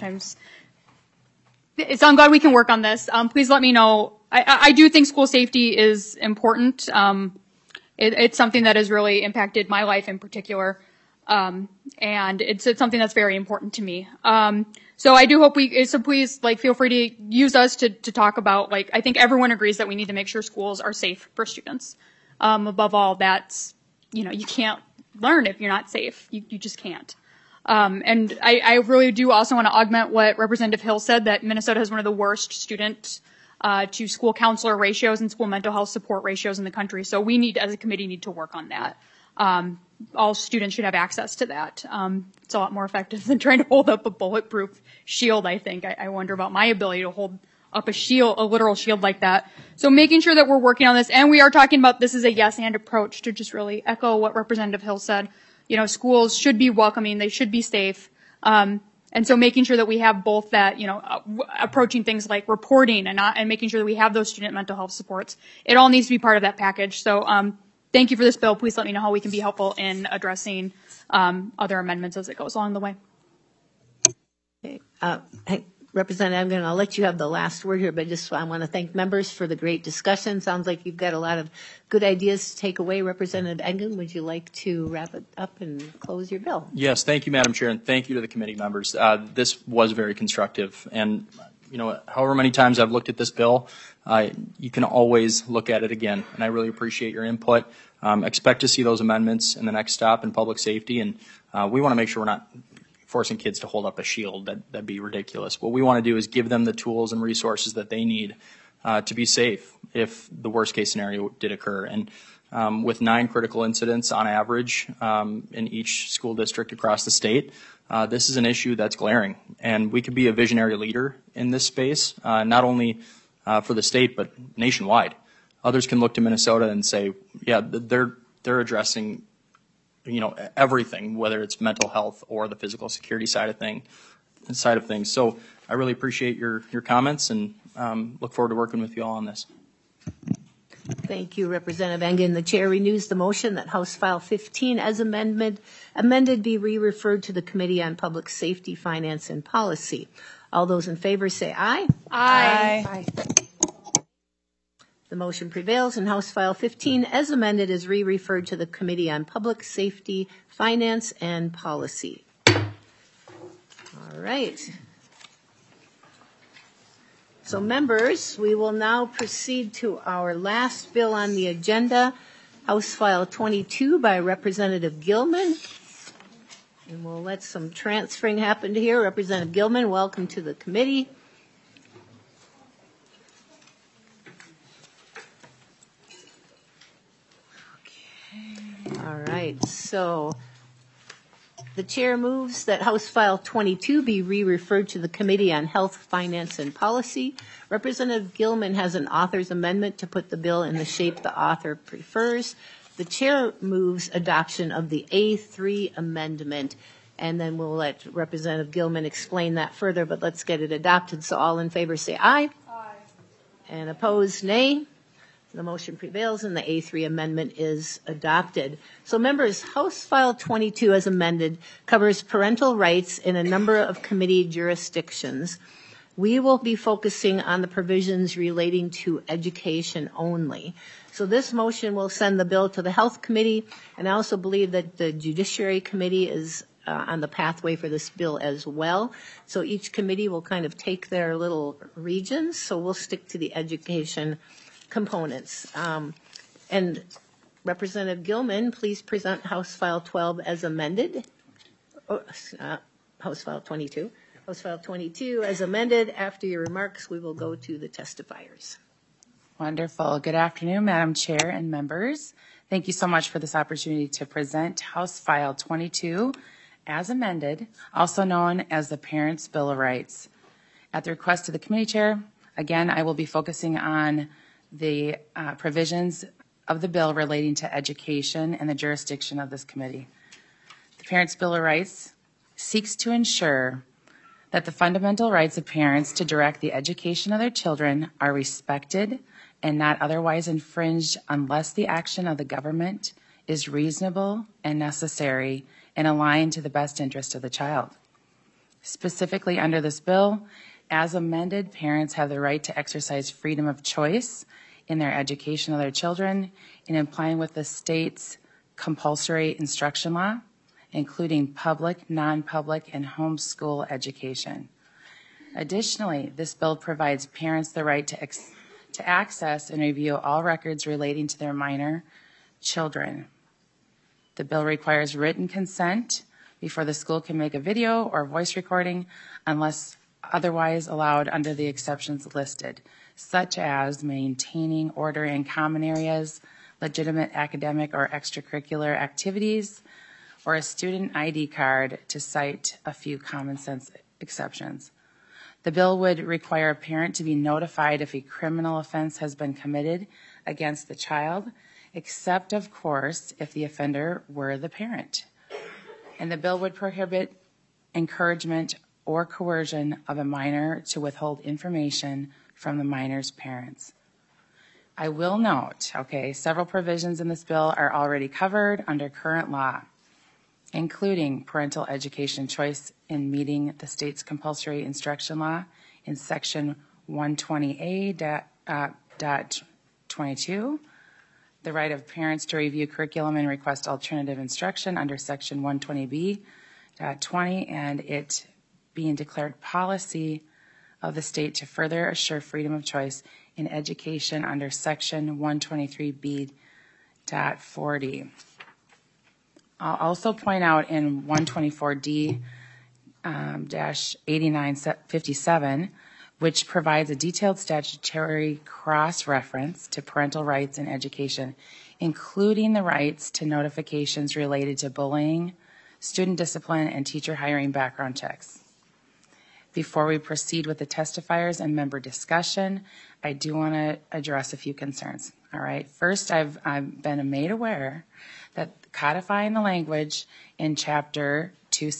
so I'm glad we can work on this. Please let me know. I do think school safety is important. It's something that has really impacted my life in particular. And it's something that's very important to me. So I do hope so please, feel free to use us to talk about, I think everyone agrees that we need to make sure schools are safe for students. Above all, that's, you can't learn if you're not safe. You just can't. And I really do also want to augment what Representative Hill said, that Minnesota has one of the worst student to school counselor ratios and school mental health support ratios in the country. So we as a committee, need to work on that. all students should have access to that. It's a lot more effective than trying to hold up a bulletproof shield, I think. I wonder about my ability to hold up a shield, a literal shield like that. So making sure that we're working on this, and we are talking about this is a yes and approach, to just really echo what Representative Hill said. You know, schools should be welcoming, they should be safe. And so making sure that we have both that, you know, approaching things like reporting and making sure that we have those student mental health supports. It all needs to be part of that package. So thank you for this bill. Please let me know how we can be helpful in addressing other amendments as it goes along the way. Okay. Hey, Representative Engen, I'll let you have the last word here, but I want to thank members for the great discussion. Sounds like you've got a lot of good ideas to take away. Representative Engen, would you like to wrap it up and close your bill? Yes, thank you, Madam Chair, and thank you to the committee members. This was very constructive, and you know, however many times I've looked at this bill, you can always look at it again, and I really appreciate your input. Expect to see those amendments in the next stop in public safety, and we want to make sure we're not forcing kids to hold up a shield. That'd be ridiculous. What we want to do is give them the tools and resources that they need to be safe if the worst case scenario did occur. And with 9 critical incidents on average in each school district across the state, this is an issue that's glaring. And we could be a visionary leader in this space, not only for the state, but nationwide. Others can look to Minnesota and say, yeah, they're addressing, you know, everything, whether it's mental health or the physical security side of things. So I really appreciate your comments and look forward to working with you all on this. Thank you, Representative Engen. The chair renews the motion that House File 15 as amended be re-referred to the Committee on Public Safety, Finance, and Policy. All those in favor say aye. Aye. Aye. The motion prevails, and House File 15, as amended, is re-referred to the Committee on Public Safety, Finance, and Policy. All right. So, members, we will now proceed to our last bill on the agenda, House File 22 by Representative Gilman. And we'll let some transferring happen here. Representative Gilman, welcome to the committee. All right, so the chair moves that House File 22 be re-referred to the Committee on Health, Finance, and Policy. Representative Gilman has an author's amendment to put the bill in the shape the author prefers. The chair moves adoption of the A3 amendment, and then we'll let Representative Gilman explain that further, but let's get it adopted. So all in favor say aye. Aye. And opposed, nay. The motion prevails and the A3 amendment is adopted. So members, House File 22 as amended covers parental rights in a number of committee jurisdictions. We will be focusing on the provisions relating to education only. So this motion will send the bill to the Health Committee, and I also believe that the Judiciary Committee is on the pathway for this bill as well. So each committee will kind of take their little regions, so we'll stick to the education components. And Representative Gilman, please present House File 12 as amended. House File 22. House File 22 as amended. After your remarks, we will go to the testifiers. Wonderful. Good afternoon, Madam Chair and members. Thank you so much for this opportunity to present House File 22 as amended, also known as the Parents' Bill of Rights. At the request of the committee chair, again, I will be focusing on the provisions of the bill relating to education and the jurisdiction of this committee. The Parents' Bill of Rights seeks to ensure that the fundamental rights of parents to direct the education of their children are respected and not otherwise infringed unless the action of the government is reasonable and necessary and aligned to the best interest of the child. Specifically under this bill, as amended, parents have the right to exercise freedom of choice in their education of their children in complying with the state's compulsory instruction law, including public, non-public, and homeschool education. Additionally, this bill provides parents the right to access and review all records relating to their minor children. The bill requires written consent before the school can make a video or voice recording unless otherwise allowed under the exceptions listed, such as maintaining order in common areas, legitimate academic or extracurricular activities, or a student ID card, to cite a few common sense exceptions. The bill would require a parent to be notified if a criminal offense has been committed against the child, except, of course, if the offender were the parent. And the bill would prohibit encouragement or coercion of a minor to withhold information from the minor's parents. I will note, several provisions in this bill are already covered under current law, including parental education choice in meeting the state's compulsory instruction law in Section 120A.22, the right of parents to review curriculum and request alternative instruction under Section 120B.20, and it being declared policy of the state to further assure freedom of choice in education under Section 123B.40. I'll also point out in 124D-8957, which provides a detailed statutory cross-reference to parental rights in education, including the rights to notifications related to bullying, student discipline, and teacher hiring background checks. Before we proceed with the testifiers and member discussion, I do want to address a few concerns. All right. First, I've been made aware that codifying the language in Chapter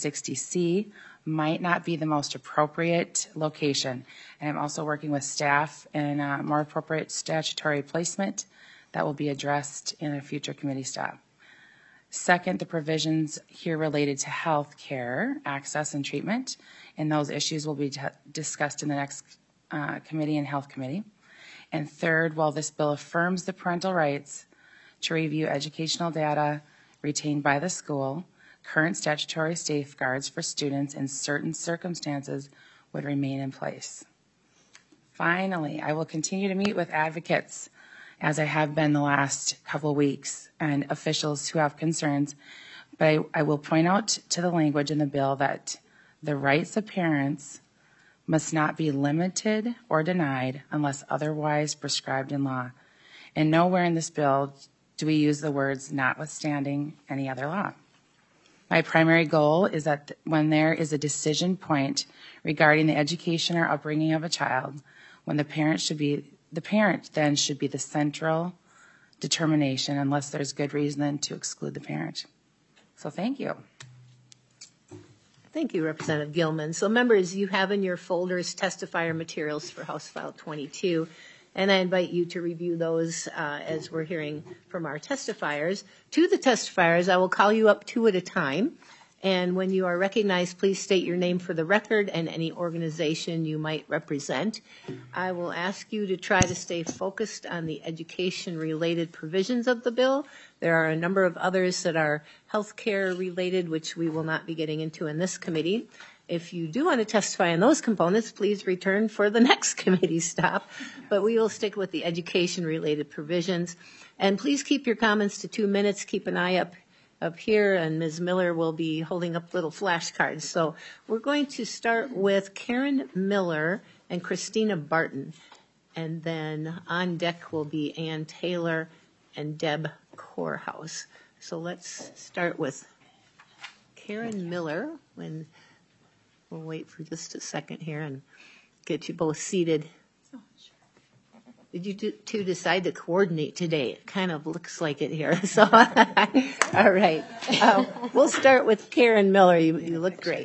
260C might not be the most appropriate location. And I'm also working with staff in a more appropriate statutory placement that will be addressed in a future committee stop. Second, the provisions here related to health care, access, and treatment, and those issues will be discussed in the next committee and health committee. And third, while this bill affirms the parental rights to review educational data retained by the school, current statutory safeguards for students in certain circumstances would remain in place. Finally, I will continue to meet with advocates, as I have been the last couple of weeks, and officials who have concerns, but I will point out to the language in the bill that the rights of parents must not be limited or denied unless otherwise prescribed in law. And nowhere in this bill do we use the words notwithstanding any other law. My primary goal is that when there is a decision point regarding the education or upbringing of a child, when the parent then should be the central determination unless there's good reason to exclude the parent. So thank you. Thank you, Representative Gilman. So members, you have in your folders testifier materials for House File 22, and I invite you to review those as we're hearing from our testifiers. To the testifiers, I will call you up two at a time, and when you are recognized, please state your name for the record and any organization you might represent. I will ask you to try to stay focused on the education-related provisions of the bill. There are a number of others that are healthcare related, which we will not be getting into in this committee. If you do want to testify on those components, please return for the next committee stop. But we will stick with the education-related provisions. And please keep your comments to 2 minutes. Keep an eye up here, and Ms. Miller will be holding up little flashcards. So we're going to start with Karen Miller and Christina Barton. And then on deck will be Ann Taylor and Deb Corehouse. So let's start with Karen Miller. We'll wait for just a second here and get you both seated. Did you two decide to coordinate today? It kind of looks like it here. So, all right. We'll start with Karen Miller. You look great.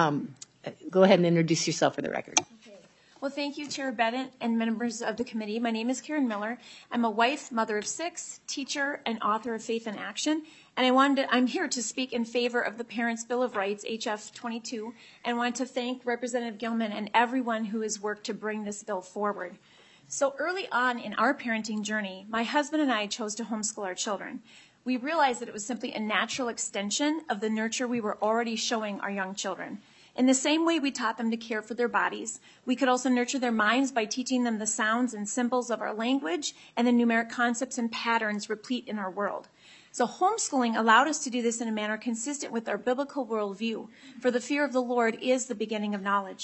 Go ahead and introduce yourself for the record. Well, thank you, Chair Bennett and members of the committee. My name is Karen Miller. I'm a wife, mother of 6, teacher, and author of Faith in Action. And I'm here to speak in favor of the Parents' Bill of Rights, HF 22, and want to thank Representative Gilman and everyone who has worked to bring this bill forward. So early on in our parenting journey, my husband and I chose to homeschool our children. We realized that it was simply a natural extension of the nurture we were already showing our young children. In the same way we taught them to care for their bodies, we could also nurture their minds by teaching them the sounds and symbols of our language and the numeric concepts and patterns replete in our world. So homeschooling allowed us to do this in a manner consistent with our biblical worldview, for the fear of the Lord is the beginning of knowledge.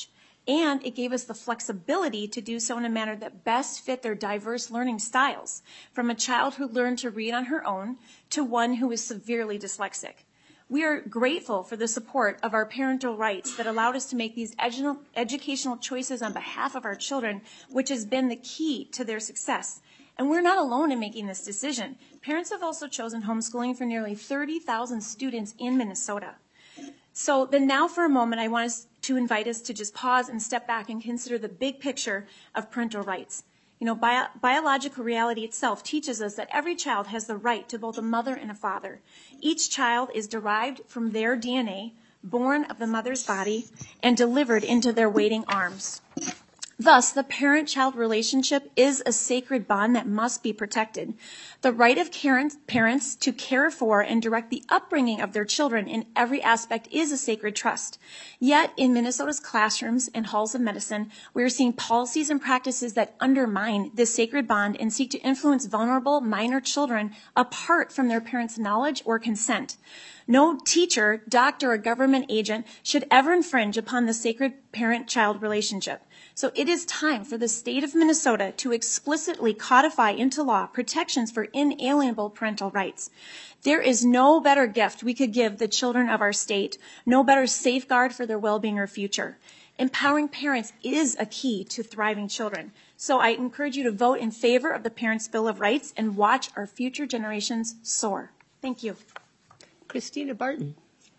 and it gave us the flexibility to do so in a manner that best fit their diverse learning styles, from a child who learned to read on her own to one who is severely dyslexic. We are grateful for the support of our parental rights that allowed us to make these educational choices on behalf of our children, which has been the key to their success. And we're not alone in making this decision. Parents have also chosen homeschooling for nearly 30,000 students in Minnesota. So then now for a moment, I want to invite us to just pause and step back and consider the big picture of parental rights. You know, biological reality itself teaches us that every child has the right to both a mother and a father. Each child is derived from their DNA, born of the mother's body, and delivered into their waiting arms. Thus, the parent-child relationship is a sacred bond that must be protected. The right of parents to care for and direct the upbringing of their children in every aspect is a sacred trust. Yet, in Minnesota's classrooms and halls of medicine, we are seeing policies and practices that undermine this sacred bond and seek to influence vulnerable minor children apart from their parents' knowledge or consent. No teacher, doctor, or government agent should ever infringe upon the sacred parent-child relationship. So it is time for the state of Minnesota to explicitly codify into law protections for inalienable parental rights. There is no better gift we could give the children of our state, no better safeguard for their well-being or future. Empowering parents is a key to thriving children. So I encourage you to vote in favor of the Parents' Bill of Rights and watch our future generations soar. Thank you. Christina Barton.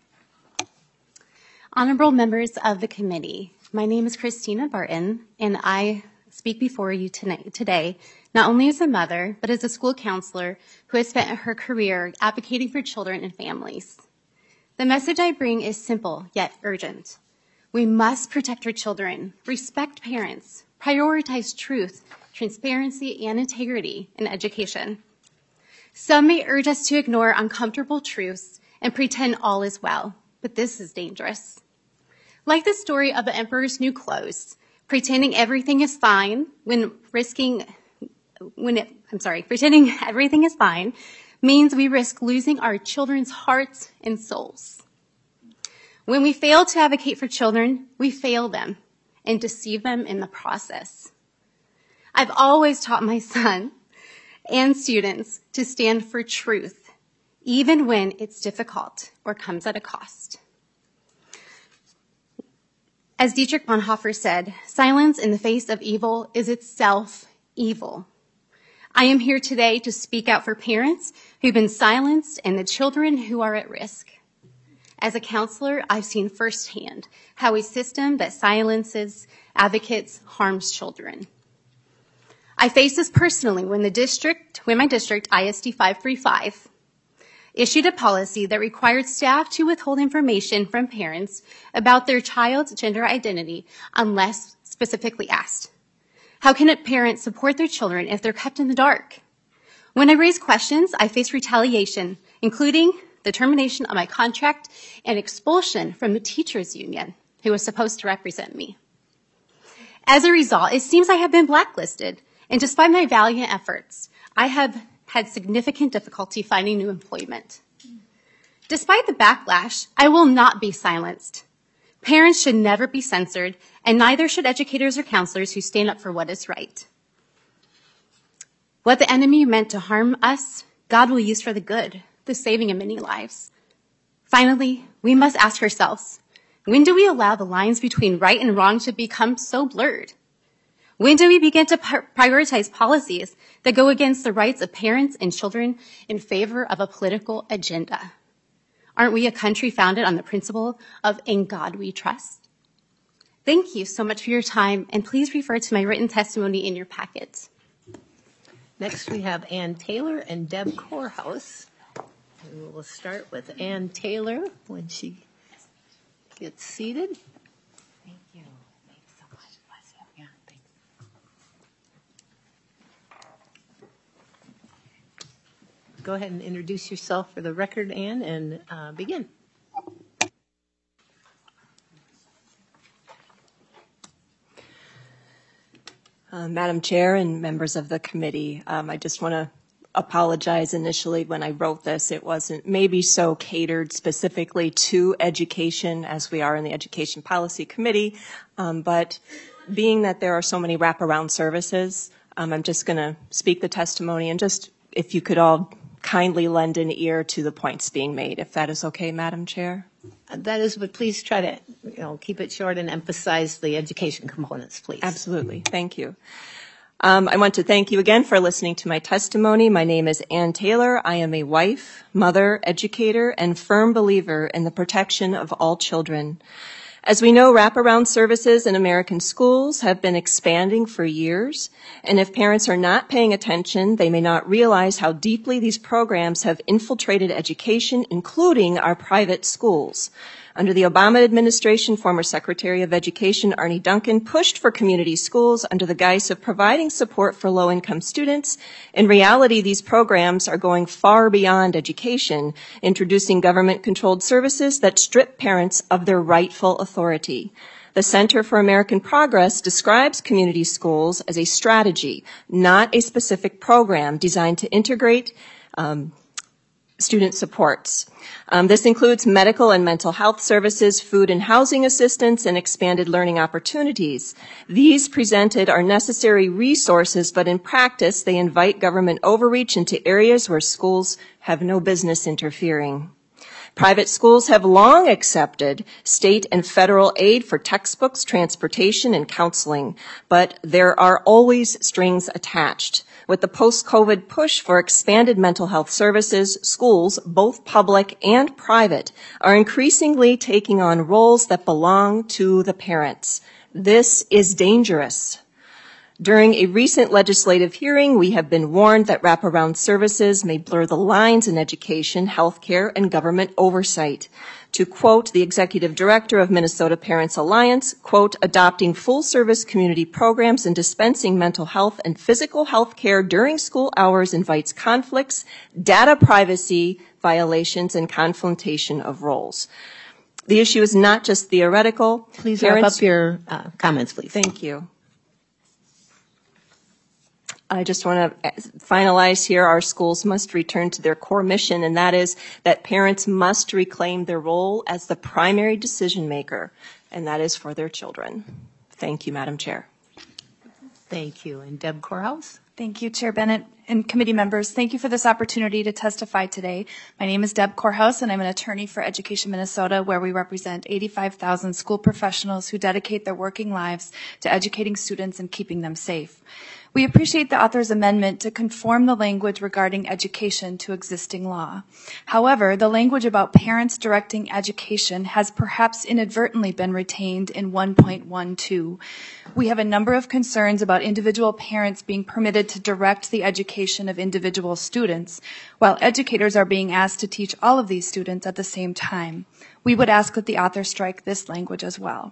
Honorable members of the committee, my name is Christina Barton, and I speak before you today not only as a mother, but as a school counselor who has spent her career advocating for children and families. The message I bring is simple yet urgent. We must protect our children, respect parents, prioritize truth, transparency, and integrity in education. Some may urge us to ignore uncomfortable truths and pretend all is well, but this is dangerous. Like the story of the emperor's new clothes, pretending everything is fine pretending everything is fine means we risk losing our children's hearts and souls. When we fail to advocate for children, we fail them and deceive them in the process. I've always taught my son and students to stand for truth, even when it's difficult or comes at a cost. As Dietrich Bonhoeffer said, silence in the face of evil is itself evil. I am here today to speak out for parents who've been silenced and the children who are at risk. As a counselor, I've seen firsthand how a system that silences advocates harms children. I faced this personally when my district, ISD 535, issued a policy that required staff to withhold information from parents about their child's gender identity unless specifically asked. How can a parent support their children if they're kept in the dark? When I raised questions, I faced retaliation, including the termination of my contract and expulsion from the teachers union, who was supposed to represent me. As a result, it seems I have been blacklisted, and despite my valiant efforts, I have had significant difficulty finding new employment. Despite the backlash, I will not be silenced. Parents should never be censored, and neither should educators or counselors who stand up for what is right. What the enemy meant to harm us, God will use for the good, the saving of many lives. Finally, we must ask ourselves, when do we allow the lines between right and wrong to become so blurred? When do we begin to prioritize policies that go against the rights of parents and children in favor of a political agenda? Aren't we a country founded on the principle of "in God we trust"? Thank you so much for your time, and please refer to my written testimony in your packet. Next, we have Ann Taylor and Deb Corehouse. And we'll start with Ann Taylor when she gets seated. Thank you. Thanks so much. Bless you. Yeah, thanks. Go ahead and introduce yourself for the record, Ann, and begin. Madam Chair and members of the committee, I just want to apologize initially when I wrote this. It wasn't maybe so catered specifically to education as we are in the Education Policy Committee, but being that there are so many wraparound services, I'm just going to speak the testimony and just if you could all kindly lend an ear to the points being made, if that is okay, Madam Chair. That is, but please try to keep it short and emphasize the education components, please. Absolutely. Thank you. I want to thank you again for listening to my testimony. My name is Ann Taylor. I am a wife, mother, educator, and firm believer in the protection of all children. As we know, wraparound services in American schools have been expanding for years, and if parents are not paying attention, they may not realize how deeply these programs have infiltrated education, including our private schools. Under the Obama administration, former Secretary of Education Arne Duncan pushed for community schools under the guise of providing support for low-income students. In reality, these programs are going far beyond education, introducing government-controlled services that strip parents of their rightful authority. The Center for American Progress describes community schools as a strategy, not a specific program designed to integrate student supports. This includes medical and mental health services, food and housing assistance, and expanded learning opportunities. These presented are necessary resources, but in practice, they invite government overreach into areas where schools have no business interfering. Private schools have long accepted state and federal aid for textbooks, transportation, and counseling, but there are always strings attached. With the post-COVID push for expanded mental health services, schools, both public and private, are increasingly taking on roles that belong to the parents. This is dangerous. During a recent legislative hearing, we have been warned that wraparound services may blur the lines in education, healthcare, and government oversight. To quote the executive director of Minnesota Parents Alliance, quote, adopting full-service community programs and dispensing mental health and physical health care during school hours invites conflicts, data privacy violations, and confrontation of roles. The issue is not just theoretical. Please wrap up your comments, please. Thank you. I just want to finalize here, our schools must return to their core mission, and that is that parents must reclaim their role as the primary decision maker, and that is for their children. Thank you, Madam Chair. Thank you. And Deb Corehouse? Thank you, Chair Bennett and committee members. Thank you for this opportunity to testify today. My name is Deb Corehouse, and I'm an attorney for Education Minnesota, where we represent 85,000 school professionals who dedicate their working lives to educating students and keeping them safe. We appreciate the author's amendment to conform the language regarding education to existing law. However, the language about parents directing education has perhaps inadvertently been retained in 1.12. We have a number of concerns about individual parents being permitted to direct the education of individual students, while educators are being asked to teach all of these students at the same time. We would ask that the author strike this language as well.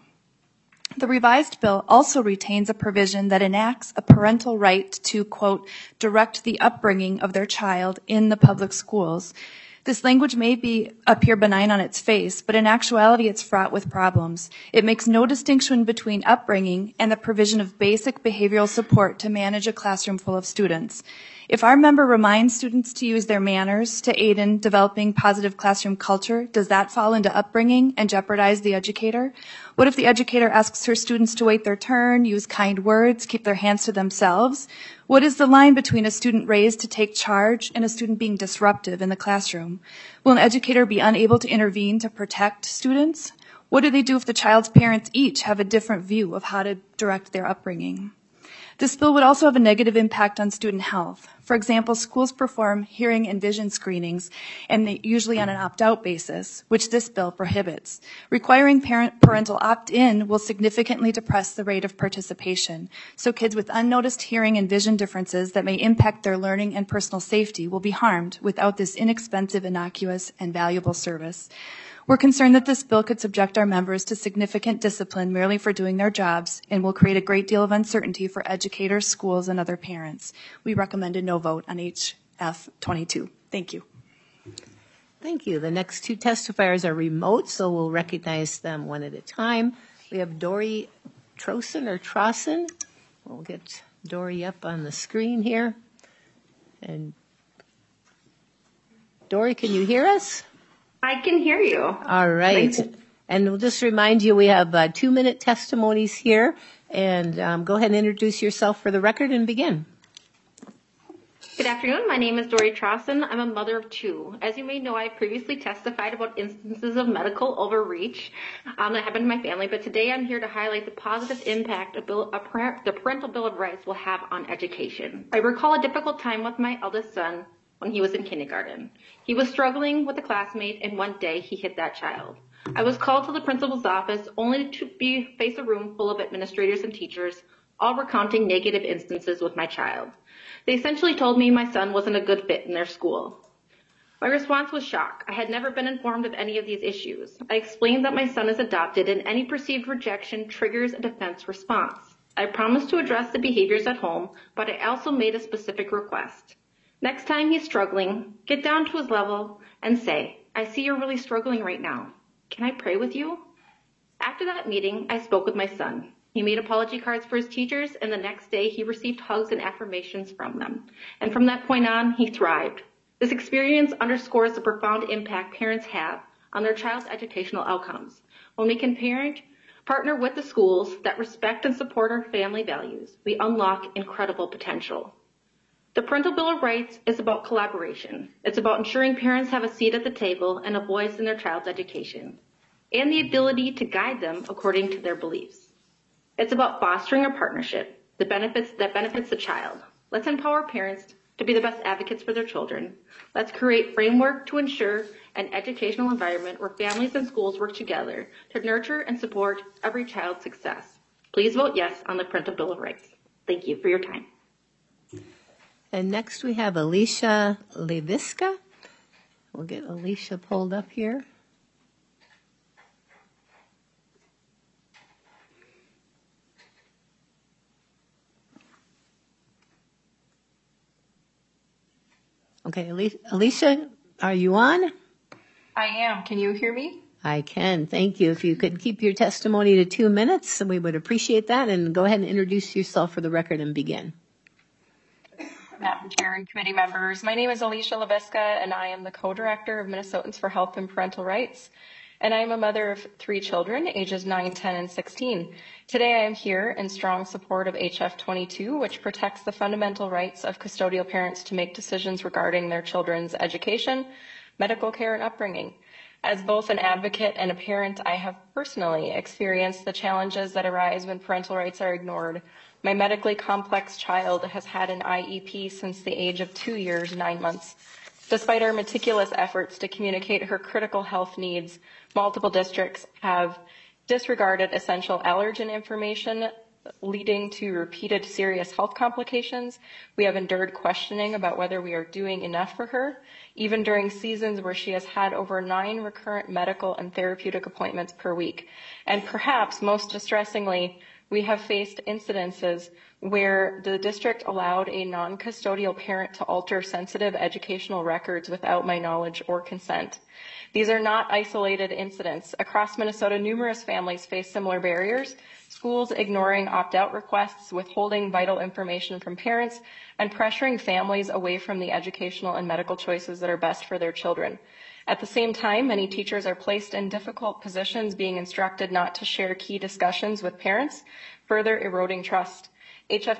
The revised bill also retains a provision that enacts a parental right to, quote, direct the upbringing of their child in the public schools. This language may appear benign on its face, but in actuality it's fraught with problems. It makes no distinction between upbringing and the provision of basic behavioral support to manage a classroom full of students. If our member reminds students to use their manners to aid in developing positive classroom culture, does that fall into upbringing and jeopardize the educator? What if the educator asks her students to wait their turn, use kind words, keep their hands to themselves? What is the line between a student raised to take charge and a student being disruptive in the classroom? Will an educator be unable to intervene to protect students? What do they do if the child's parents each have a different view of how to direct their upbringing? This bill would also have a negative impact on student health. For example, schools perform hearing and vision screenings, and usually on an opt-out basis, which this bill prohibits. Requiring parental opt-in will significantly depress the rate of participation, so kids with unnoticed hearing and vision differences that may impact their learning and personal safety will be harmed without this inexpensive, innocuous, and valuable service. We're concerned that this bill could subject our members to significant discipline merely for doing their jobs and will create a great deal of uncertainty for educators, schools, and other parents. We recommend a no vote on HF 22. Thank you. Thank you. The next two testifiers are remote, so we'll recognize them one at a time. We have Dory Trossen. We'll get Dory up on the screen here. And Dory, can you hear us? I can hear you. All right. And we'll just remind you, we have 2-minute testimonies here. And go ahead and introduce yourself for the record and begin. Good afternoon. My name is Dory Trausen. I'm a mother of 2. As you may know, I previously testified about instances of medical overreach that happened in my family, but today I'm here to highlight the positive impact the Parental Bill of Rights will have on education. I recall a difficult time with my eldest son when he was in kindergarten. He was struggling with a classmate, and one day he hit that child. I was called to the principal's office only to face a room full of administrators and teachers, all recounting negative instances with my child. They essentially told me my son wasn't a good fit in their school. My response was shock. I had never been informed of any of these issues. I explained that my son is adopted and any perceived rejection triggers a defense response. I promised to address the behaviors at home, but I also made a specific request. Next time he's struggling, get down to his level and say, I see you're really struggling right now. Can I pray with you? After that meeting, I spoke with my son. He made apology cards for his teachers, and the next day he received hugs and affirmations from them. And from that point on, he thrived. This experience underscores the profound impact parents have on their child's educational outcomes. When we can partner with the schools that respect and support our family values, we unlock incredible potential. The Parental Bill of Rights is about collaboration. It's about ensuring parents have a seat at the table and a voice in their child's education, and the ability to guide them according to their beliefs. It's about fostering a partnership that benefits the child. Let's empower parents to be the best advocates for their children. Let's create framework to ensure an educational environment where families and schools work together to nurture and support every child's success. Please vote yes on the Parental Bill of Rights. Thank you for your time. And next we have Alicia Leviska. We'll get Alicia pulled up here. Okay, Alicia, are you on? I am. Can you hear me? I can. Thank you. If you could keep your testimony to 2 minutes, we would appreciate that. And go ahead and introduce yourself for the record and begin. Madam Chair and committee members, my name is Alicia Leviska, and I am the co-director of Minnesotans for Health and Parental Rights. And I am a mother of 3 children, ages 9, 10, and 16. Today I am here in strong support of HF 22, which protects the fundamental rights of custodial parents to make decisions regarding their children's education, medical care, and upbringing. As both an advocate and a parent, I have personally experienced the challenges that arise when parental rights are ignored. My medically complex child has had an IEP since the age of 2 years, 9 months. Despite our meticulous efforts to communicate her critical health needs, multiple districts have disregarded essential allergen information, leading to repeated serious health complications. We have endured questioning about whether we are doing enough for her, even during seasons where she has had over 9 recurrent medical and therapeutic appointments per week. And perhaps most distressingly, we have faced incidences where the district allowed a non-custodial parent to alter sensitive educational records without my knowledge or consent. These are not isolated incidents. Across Minnesota, numerous families face similar barriers, schools ignoring opt-out requests, withholding vital information from parents, and pressuring families away from the educational and medical choices that are best for their children. At the same time, many teachers are placed in difficult positions, being instructed not to share key discussions with parents, further eroding trust. HF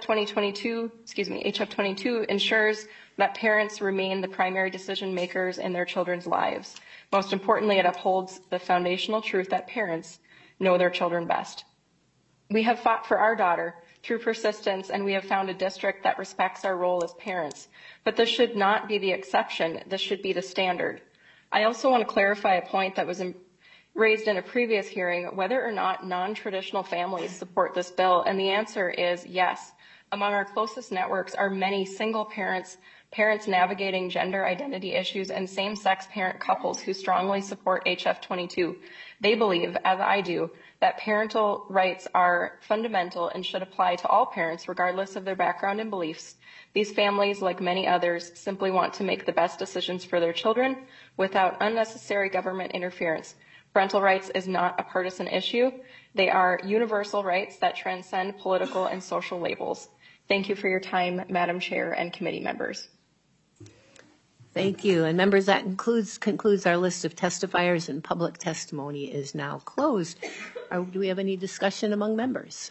22 ensures that parents remain the primary decision makers in their children's lives. Most importantly, it upholds the foundational truth that parents know their children best. We have fought for our daughter through persistence, and we have found a district that respects our role as parents. But this should not be the exception. This should be the standard. I also want to clarify a point that was raised in a previous hearing, whether or not non-traditional families support this bill, and the answer is yes. Among our closest networks are many single parents, parents navigating gender identity issues, and same-sex parent couples who strongly support HF 22. They believe, as I do, that parental rights are fundamental and should apply to all parents regardless of their background and beliefs. These families, like many others, simply want to make the best decisions for their children without unnecessary government interference. Parental rights is not a partisan issue. They are universal rights that transcend political and social labels. Thank you for your time, Madam Chair and committee members. Thank you. And members, that concludes our list of testifiers, and public testimony is now closed. Do we have any discussion among members?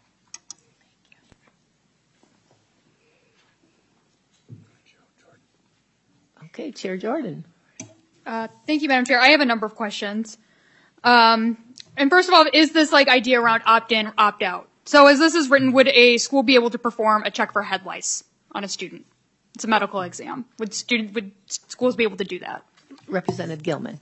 Okay, Chair Jordan. Thank you, Madam Chair. I have a number of questions. And first of all, is this like idea around opt-in, opt-out? So as this is written, would a school be able to perform a check for head lice on a student? It's a medical exam. Would schools be able to do that? Representative Gilman.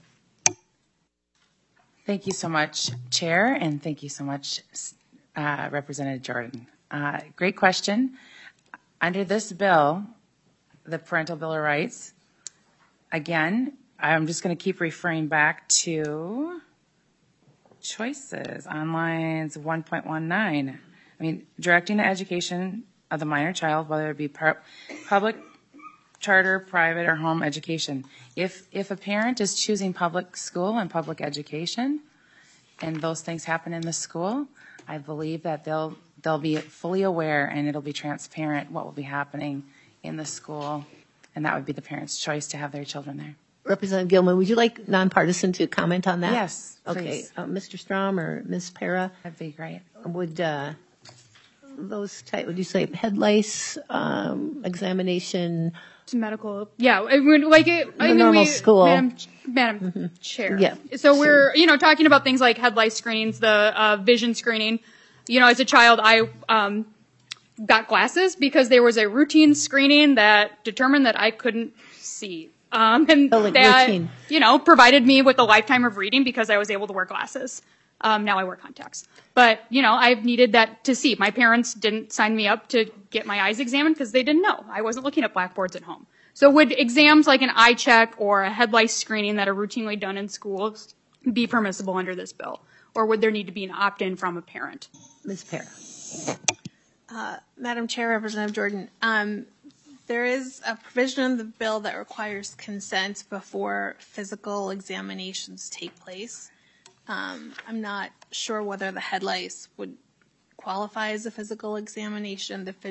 Thank you so much, Chair, and thank you so much, Representative Jordan. Great question. Under this bill, the Parental Bill of Rights, again, I'm just going to keep referring back to choices on lines 1.19. I mean, directing the education of the minor child, whether it be public, charter, private, or home education. If a parent is choosing public school and public education, and those things happen in the school, I believe that they'll be fully aware and it'll be transparent what will be happening in the school, and that would be the parent's choice to have their children there. Representative Gilman, would you like nonpartisan to comment on that? Yes, okay. please. Mr. Strom or Ms. Para? That'd be great. Would would you say head lice examination? To medical, yeah. I mean, like normal school. Madam Chair. Yeah. So we're, talking about things like head lice screenings, the vision screening. As a child, I got glasses because there was a routine screening that determined that I couldn't see. And that, routine. Provided me with a lifetime of reading because I was able to wear glasses. Now I wear contacts. But, I've needed that to see. My parents didn't sign me up to get my eyes examined because they didn't know. I wasn't looking at blackboards at home. So would exams like an eye check or a head lice screening that are routinely done in schools be permissible under this bill? Or would there need to be an opt-in from a parent? Ms. Para. Madam Chair, Representative Jordan, there is a provision in the bill that requires consent before physical examinations take place. I'm not sure whether the head lice would qualify as a physical examination. The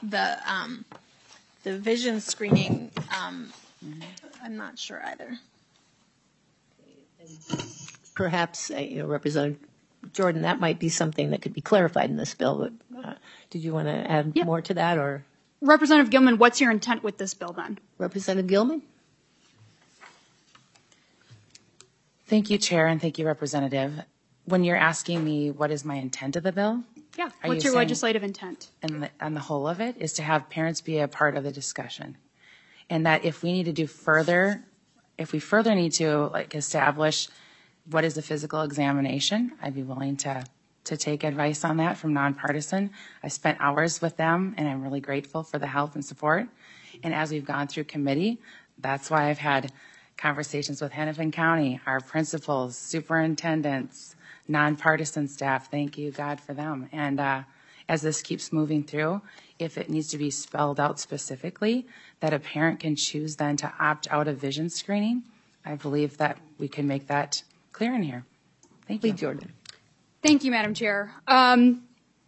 vision screening, I'm not sure either. Perhaps, Representative Jordan, that might be something that could be clarified in this bill. But did you want to add more to that, or? Representative Gilman, what's your intent with this bill then? Representative Gilman? Thank you, Chair, and thank you, Representative. When you're asking me what is my intent of the bill? Yeah, what's your legislative intent? And the whole of it is to have parents be a part of the discussion. And that if we need to do further, if we further need to establish what is a physical examination, I'd be willing to take advice on that from nonpartisan. I spent hours with them, and I'm really grateful for the help and support. And as we've gone through committee, that's why I've had conversations with Hennepin County, our principals, superintendents, nonpartisan staff. Thank you, God, for them. And as this keeps moving through, if it needs to be spelled out specifically, that a parent can choose then to opt out of vision screening, I believe that we can make that clear in here. Thank you. Jordan. Thank you, Madam Chair. I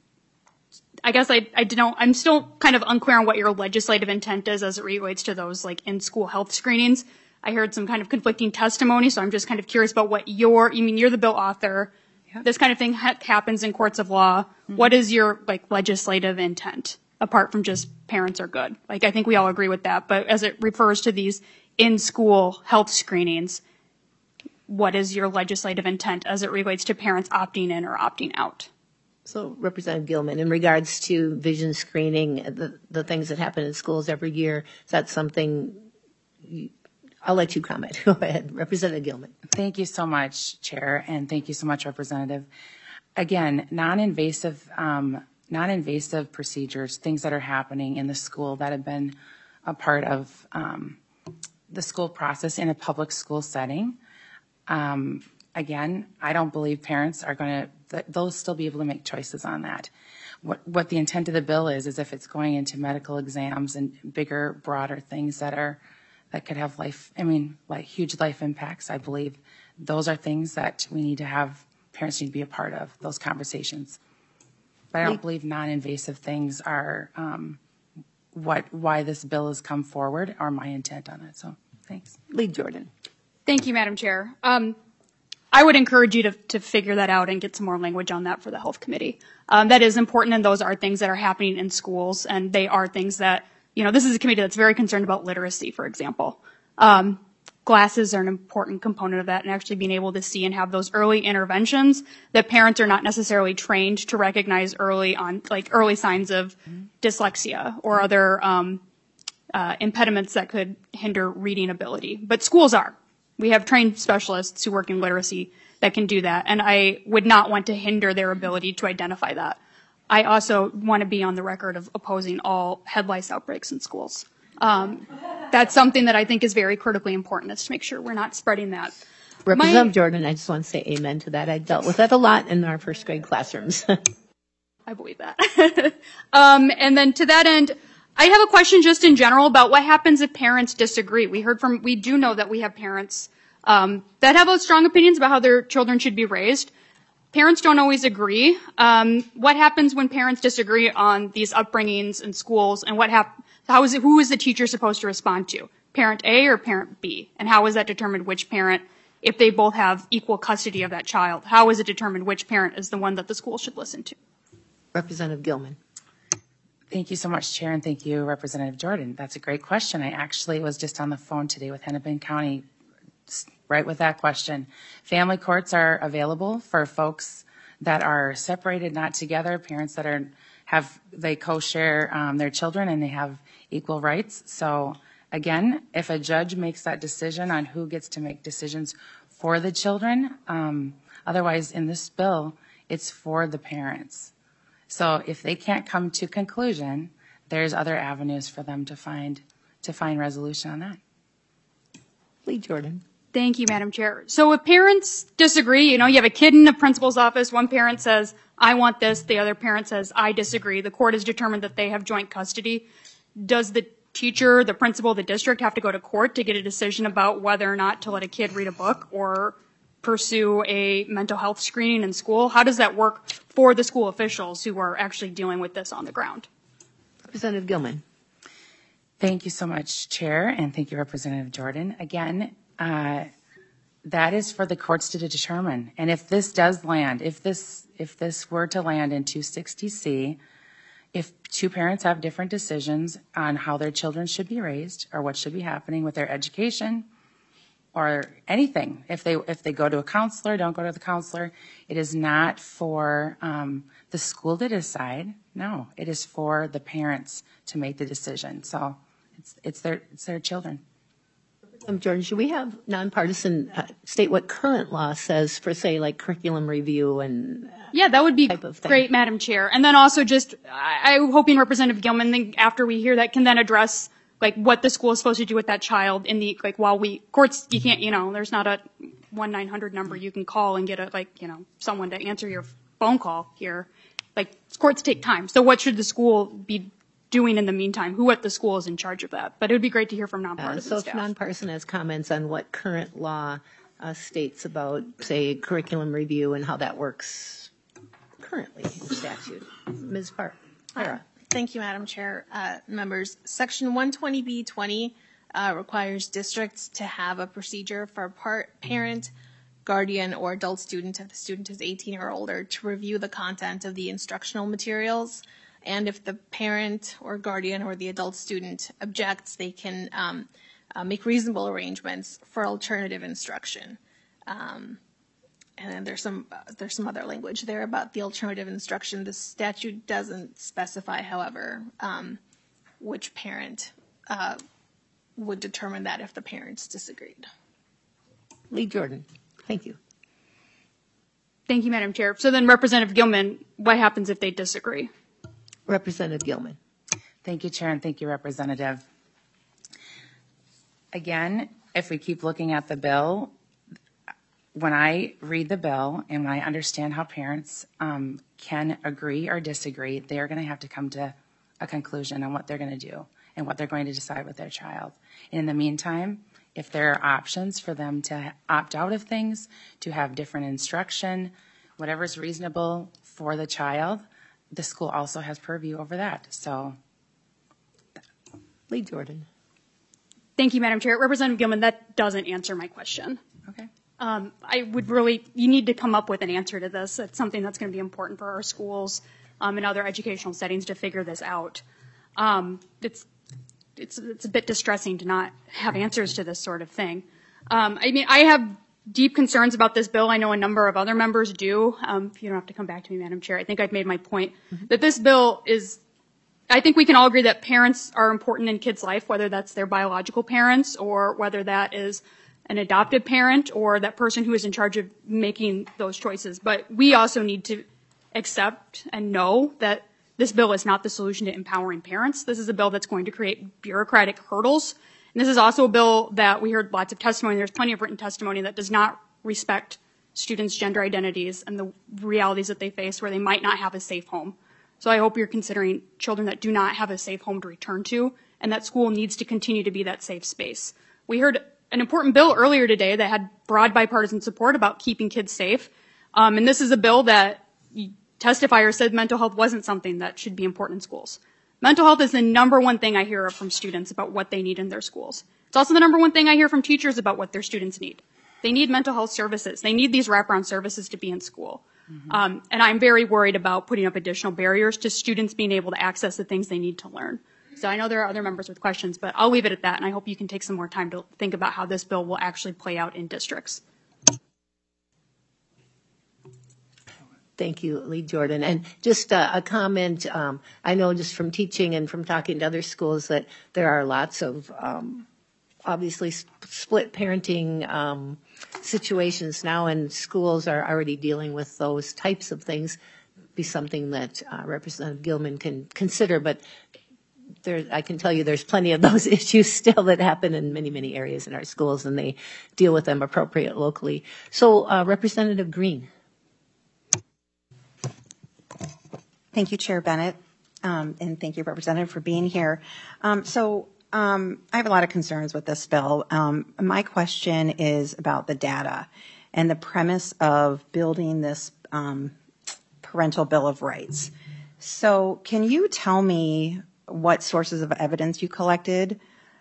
guess I'm still kind of unclear on what your legislative intent is as it relates to those in-school health screenings. I heard some kind of conflicting testimony, so I'm just kind of curious about what you're the bill author. Yeah. This kind of thing happens in courts of law. Mm-hmm. What is your legislative intent apart from just parents are good? I think we all agree with that, but as it refers to these in-school health screenings, what is your legislative intent as it relates to parents opting in or opting out? So, Representative Gilman, in regards to vision screening, the things that happen in schools every year, is that something I'll let you comment. Go ahead, Representative Gilman. Thank you so much, Chair, and thank you so much, Representative. Again, non-invasive procedures, things that are happening in the school that have been a part of the school process in a public school setting. Again, I don't believe parents are going to, they'll still be able to make choices on that. What the intent of the bill is if it's going into medical exams and bigger, broader things that could have huge life impacts, I believe those are things that we need to have, parents need to be a part of, those conversations. But I don't believe non-invasive things are why this bill has come forward or my intent on it. So Thanks. Lead Jordan. Thank you, Madam Chair. I would encourage you to figure that out and get some more language on that for the Health Committee. That is important, and those are things that are happening in schools, and they are things that, this is a committee that's very concerned about literacy, for example. Glasses are an important component of that, and actually being able to see and have those early interventions that parents are not necessarily trained to recognize early on, like early signs of dyslexia or other impediments that could hinder reading ability. But schools are. We have trained specialists who work in literacy that can do that, and I would not want to hinder their ability to identify that. I also want to be on the record of opposing all head lice outbreaks in schools. That's something that I think is very critically important, is to make sure we're not spreading that. Representative Jordan, I just want to say amen to that. I dealt with that a lot in our first grade classrooms. I believe that. And then to that end, I have a question just in general about what happens if parents disagree. We do know that we have parents that have strong opinions about how their children should be raised. Parents don't always agree. What happens when parents disagree on these upbringings in schools, and who is the teacher supposed to respond to? Parent A or parent B? And how is that determined which parent, if they both have equal custody of that child, how is it determined which parent is the one that the school should listen to? Representative Gilman. Thank you so much, Chair, and thank you, Representative Jordan. That's a great question. I actually was just on the phone today with Hennepin County right with that question. Family courts are available for folks that are separated, not together, parents that they co-share their children and they have equal rights. So again, if a judge makes that decision on who gets to make decisions for the children, otherwise in this bill, it's for the parents. So if they can't come to conclusion, there's other avenues for them to find resolution on that. Lead Jordan. Thank you, Madam Chair. So if parents disagree, you have a kid in the principal's office, one parent says, I want this, the other parent says, I disagree. The court has determined that they have joint custody. Does the teacher, the principal, the district have to go to court to get a decision about whether or not to let a kid read a book or pursue a mental health screening in school? How does that work for the school officials who are actually dealing with this on the ground? Representative Gilman. Thank you so much, Chair, and thank you, Representative Jordan. Again, that is for the courts to determine. And if this does land, if this were to land in 260C, if two parents have different decisions on how their children should be raised or what should be happening with their education or anything, if they go to a counselor, don't go to the counselor, it is not for the school to decide. No, it is for the parents to make the decision. So it's their children. Jordan, should we have nonpartisan state what current law says for, say, like curriculum review and yeah, that would be great, Madam Chair. And then also just, I'm hoping Representative Gilman, after we hear that, can then address like what the school is supposed to do with that child in the, like while courts, you can't, there's not a 1-900 number you can call and get someone to answer your phone call here. Like courts take time. So what should the school be doing in the meantime? Who at the school is in charge of that? But it would be great to hear from nonpartisan so staff. if nonpartisan has comments on what current law states about, say, curriculum review and how that works currently in statute. Ms. Parra. Thank you, Madam Chair. Members, Section 120B20 requires districts to have a procedure for parent, guardian, or adult student, if the student is 18 or older, to review the content of the instructional materials. And if the parent or guardian or the adult student objects, they can make reasonable arrangements for alternative instruction. And then there's some other language there about the alternative instruction. The statute doesn't specify, however, which parent would determine that if the parents disagreed. Lead Jordan. Thank you. Thank you, Madam Chair. So then Representative Gilman, what happens if they disagree? Representative Gilman. Thank you, Chair, and thank you, Representative. Again, if we keep looking at the bill, when I read the bill and when I understand how parents can agree or disagree, they are going to have to come to a conclusion on what they're going to do and what they're going to decide with their child. And in the meantime, if there are options for them to opt out of things, to have different instruction, whatever is reasonable for the child, the school also has purview over that. So, Lead Jordan. Thank you, Madam Chair. Representative Gilman, that doesn't answer my question. Okay. You need to come up with an answer to this. It's something that's going to be important for our schools and other educational settings to figure this out. It's a bit distressing to not have answers to this sort of thing. I have deep concerns about this bill. I know a number of other members do. You don't have to come back to me, Madam Chair. I think I've made my point that this bill is, I think we can all agree that parents are important in kids' life, whether that's their biological parents or whether that is an adopted parent or that person who is in charge of making those choices. But we also need to accept and know that this bill is not the solution to empowering parents. This is a bill that's going to create bureaucratic hurdles. And this is also a bill that we heard lots of testimony. There's plenty of written testimony that does not respect students' gender identities and the realities that they face where they might not have a safe home. So I hope you're considering children that do not have a safe home to return to, and that school needs to continue to be that safe space. We heard an important bill earlier today that had broad bipartisan support about keeping kids safe. And this is a bill that testifiers said mental health wasn't something that should be important in schools. Mental health is the number one thing I hear from students about what they need in their schools. It's also the number one thing I hear from teachers about what their students need. They need mental health services. They need these wraparound services to be in school. And I'm very worried about putting up additional barriers to students being able to access the things they need to learn. So I know there are other members with questions, but I'll leave it at that, and I hope you can take some more time to think about how this bill will actually play out in districts. Thank you, Lee Jordan. And just a comment, I know just from teaching and from talking to other schools that there are lots of obviously split parenting situations now, and schools are already dealing with those types of things. Be something that Representative Gilman can consider, but I can tell you there's plenty of those issues still that happen in many, many areas in our schools, and they deal with them appropriate locally. So Representative Green. Thank you, Chair Bennett, and thank you, Representative, for being here. I have a lot of concerns with this bill. My question is about the data and the premise of building this parental bill of rights. So can you tell me what sources of evidence you collected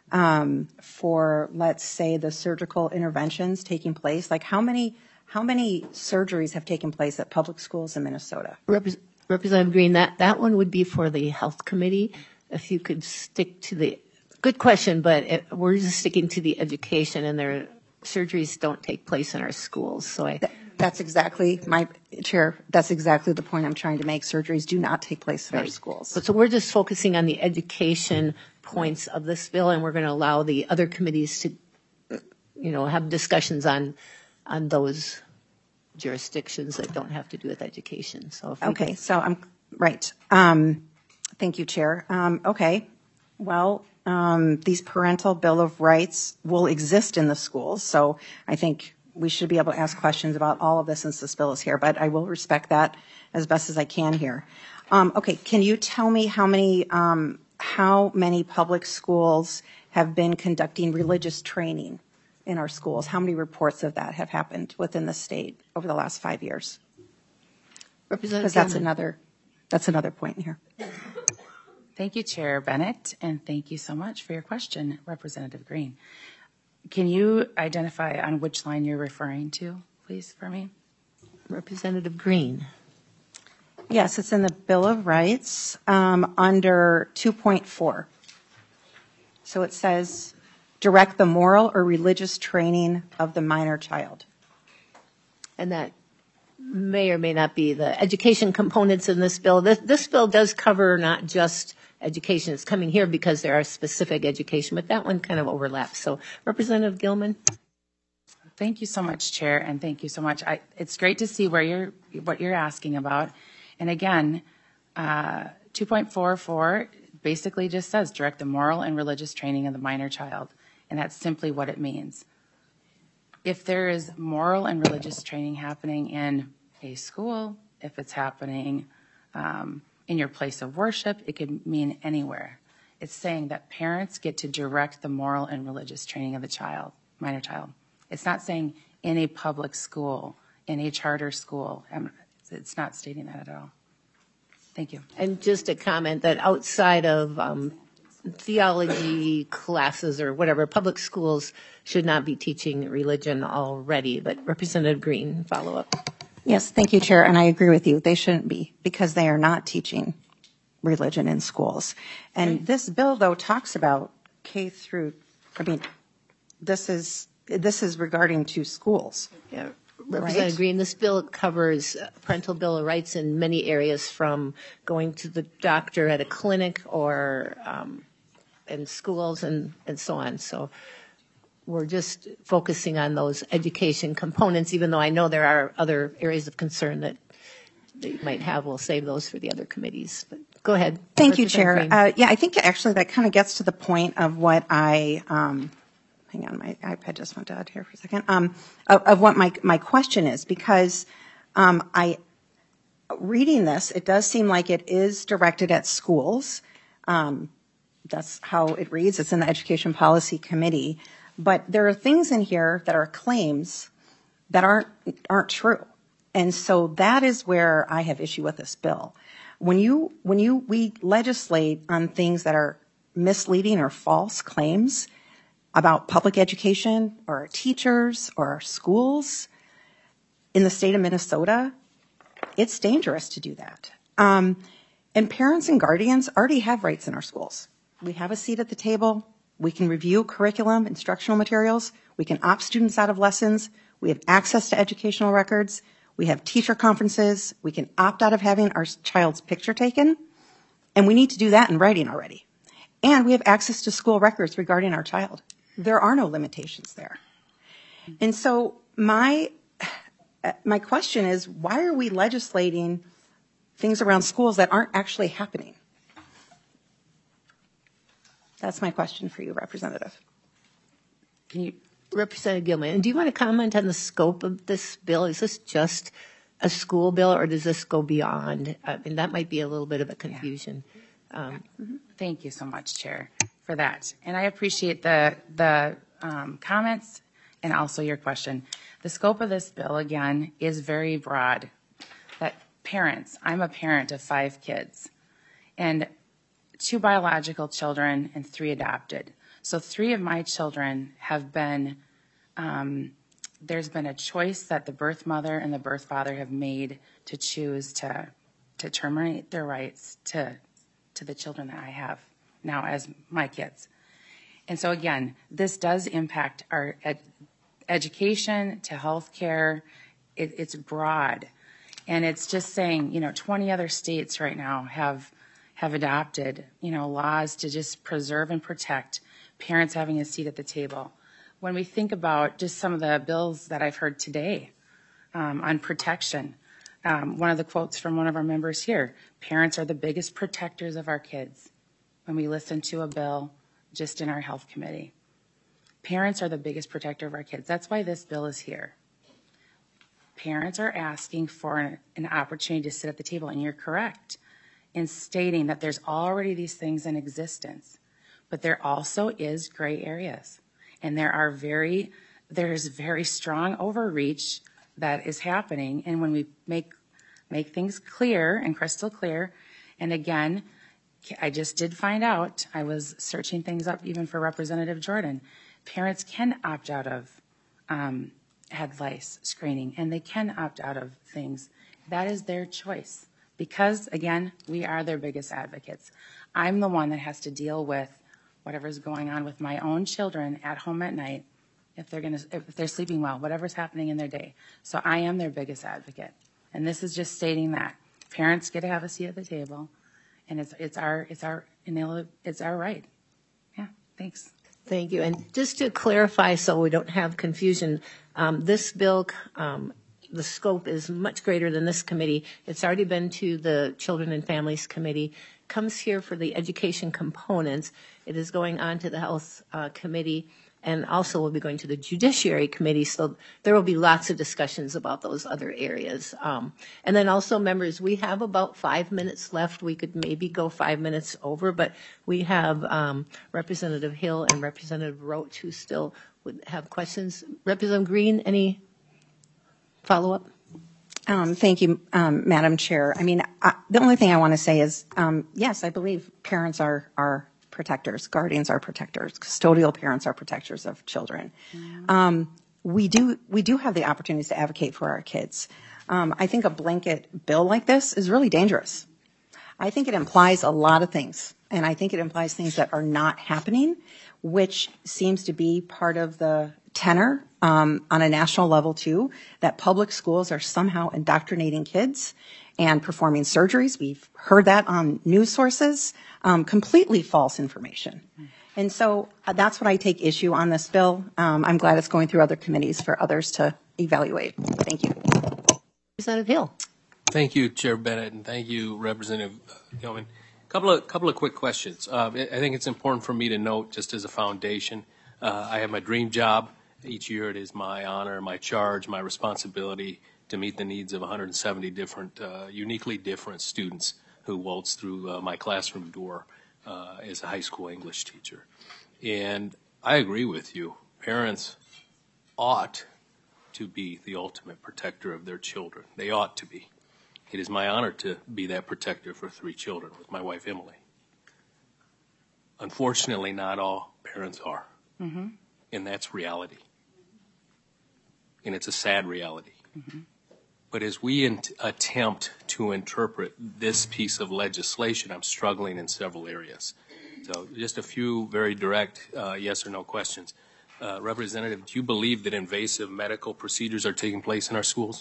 for, let's say, the surgical interventions taking place? Like how many surgeries have taken place at public schools in Minnesota? Representative Green, that one would be for the Health Committee. If you could stick to the, good question, but we're just sticking to the education, and their surgeries don't take place in our schools. So that's exactly my chair. That's exactly the point I'm trying to make. Surgeries do not take place in our schools. So we're just focusing on the education points of this bill, and we're going to allow the other committees to, have discussions on those jurisdictions that don't have to do with education. So so I'm right. Thank you, Chair. Okay. Well, these parental bill of rights will exist in the schools, so I think we should be able to ask questions about all of this since this bill is here, but I will respect that as best as I can here. Okay, can you tell me how many public schools have been conducting religious training in our schools? How many reports of that have happened within the state over the last 5 years? Because that's another point here. Thank you, Chair Bennett, and thank you so much for your question, Representative Green. Can you identify on which line you're referring to, please, for me? Representative Green. Yes, it's in the Bill of Rights under 2.4. So it says, direct the moral or religious training of the minor child. And that may or may not be the education components in this bill. This bill does cover not just education. It's coming here because there are specific education, but that one kind of overlaps. So Representative Gilman. Thank you so much, Chair, and thank you so much. It's great to see what you're asking about. And again, 2.44 basically just says direct the moral and religious training of the minor child, and that's simply what it means. If there is moral and religious training happening in a school, if it's happening in your place of worship, it could mean anywhere. It's saying that parents get to direct the moral and religious training of the minor child. It's not saying in a public school, in a charter school. It's not stating that at all. Thank you. And just a comment that outside of theology classes or whatever, public schools should not be teaching religion already. But Representative Green, follow up. Yes, thank you, Chair, and I agree with you. They shouldn't be, because they are not teaching religion in schools. And this bill, though, talks about K through, this is regarding to schools. Yeah. Representative Green, this bill covers parental bill of rights in many areas, from going to the doctor at a clinic or in schools and so on. So we're just focusing on those education components, even though I know there are other areas of concern that you might have. We'll save those for the other committees. But go ahead. Thank you, Chair. Yeah, I think actually that kind of gets to the point of what I hang on, my iPad just went out here for a second, of what my question is, because reading this, it does seem like it is directed at schools. That's how it reads. It's in the Education Policy Committee. But there are things in here that are claims that aren't true. And so that is where I have issue with this bill. When we legislate on things that are misleading or false claims about public education or our teachers or our schools in the state of Minnesota, it's dangerous to do that. And parents and guardians already have rights in our schools. We have a seat at the table. We can review curriculum, instructional materials. We can opt students out of lessons. We have access to educational records. We have teacher conferences. We can opt out of having our child's picture taken. And we need to do that in writing already. And we have access to school records regarding our child. There are no limitations there. And so my question is, why are we legislating things around schools that aren't actually happening? That's my question for you, Representative. Can you, Representative Gilman, and do you want to comment on the scope of this bill? Is this just a school bill, or does this go beyond? I mean, that might be a little bit of a confusion. Thank you so much, Chair, for that. And I appreciate the comments and also your question. The scope of this bill, again, is very broad. That parents, I'm a parent of 5 kids, and 2 biological children and 3 adopted. So 3 of my children have been, there's been a choice that the birth mother and the birth father have made to choose to terminate their rights to the children that I have now as my kids. And so again, this does impact our education to health care. It's broad. And it's just saying, 20 other states right now have adopted, laws to just preserve and protect parents having a seat at the table. When we think about just some of the bills that I've heard today on protection, one of the quotes from one of our members here, parents are the biggest protectors of our kids. When we listen to a bill just in our health committee, parents are the biggest protector of our kids. That's why this bill is here. Parents are asking for an opportunity to sit at the table, and you're correct in stating that there's already these things in existence, but there also is gray areas, and there's very strong overreach that is happening. And when we make things clear and crystal clear, and again, I just did find out, I was searching things up even for Representative Jordan, parents can opt out of head lice screening, and they can opt out of things. That is their choice. Because, again, we are their biggest advocates. I'm the one that has to deal with whatever's going on with my own children at home at night, if they're sleeping well, whatever's happening in their day. So I am their biggest advocate. And this is just stating that parents get to have a seat at the table, and it's our right. Yeah, thanks. Thank you. And just to clarify so we don't have confusion, this bill, the scope is much greater than this committee. It's already been to the Children and Families Committee, comes here for the education components. It is going on to the Health Committee, and also will be going to the Judiciary Committee. So there will be lots of discussions about those other areas. And then also, members, we have about 5 minutes left. We could maybe go 5 minutes over, but we have Representative Hill and Representative Roach who still would have questions. Representative Green, any follow-up? Thank you, Madam Chair. I mean, the only thing I want to say is, yes, I believe parents are protectors. Guardians are protectors. Custodial parents are protectors of children. We do have the opportunities to advocate for our kids. I think a blanket bill like this is really dangerous. I think it implies a lot of things, and I think it implies things that are not happening, which seems to be part of the tenor on a national level too, that public schools are somehow indoctrinating kids and performing surgeries. We've heard that on news sources, completely false information. And so that's what I take issue on this bill. I'm glad it's going through other committees for others to evaluate. Thank you. Representative Hill. Thank you, Chair Bennett, and thank you, Representative Gilman. Couple of quick questions. I think it's important for me to note, just as a foundation, I have my dream job. Each year it is my honor, my charge, my responsibility to meet the needs of 170 different, uniquely different students who waltz through my classroom door as a high school English teacher. And I agree with you. Parents ought to be the ultimate protector of their children. They ought to be. It is my honor to be that protector for 3 children with my wife, Emily. Unfortunately, not all parents are. Mm-hmm. And that's reality. And it's a sad reality. Mm-hmm. But as we attempt to interpret this piece of legislation, I'm struggling in several areas. So just a few very direct yes or no questions. Representative, do you believe that invasive medical procedures are taking place in our schools?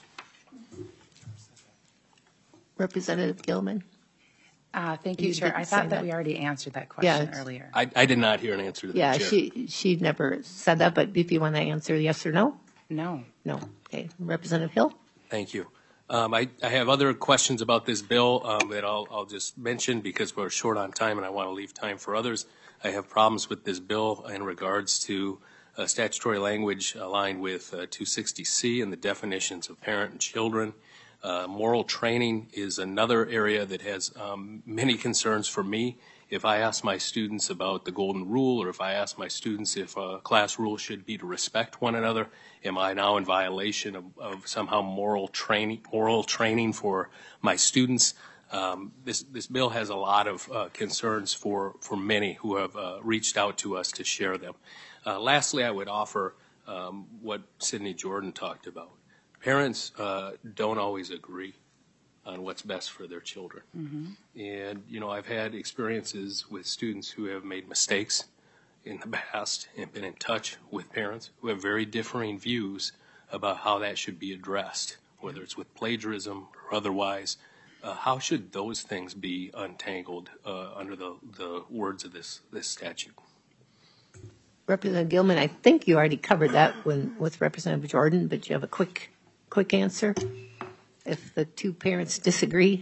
Representative Gilman. Thank you, Chair. I thought that we already answered that question earlier. I did not hear an answer to that, Chair. Yeah, she never said that, but if you want to answer yes or no? No. No. Okay. Representative Hill? Thank you. I have other questions about this bill that I'll just mention because we're short on time and I want to leave time for others. I have problems with this bill in regards to statutory language aligned with 260C and the definitions of parent and children. Moral training is another area that has many concerns for me. If I ask my students about the golden rule, or if I ask my students if a class rule should be to respect one another, am I now in violation of somehow moral training for my students? This bill has a lot of concerns for many who have reached out to us to share them. Lastly, I would offer what Sydney Jordan talked about. Parents don't always agree on what's best for their children. Mm-hmm. And, you know, I've had experiences with students who have made mistakes in the past and been in touch with parents who have very differing views about how that should be addressed, whether it's with plagiarism or otherwise. How should those things be untangled under the words of this statute? Representative Gilman, I think you already covered that with Representative Jordan, but you have a quick answer if the two parents disagree.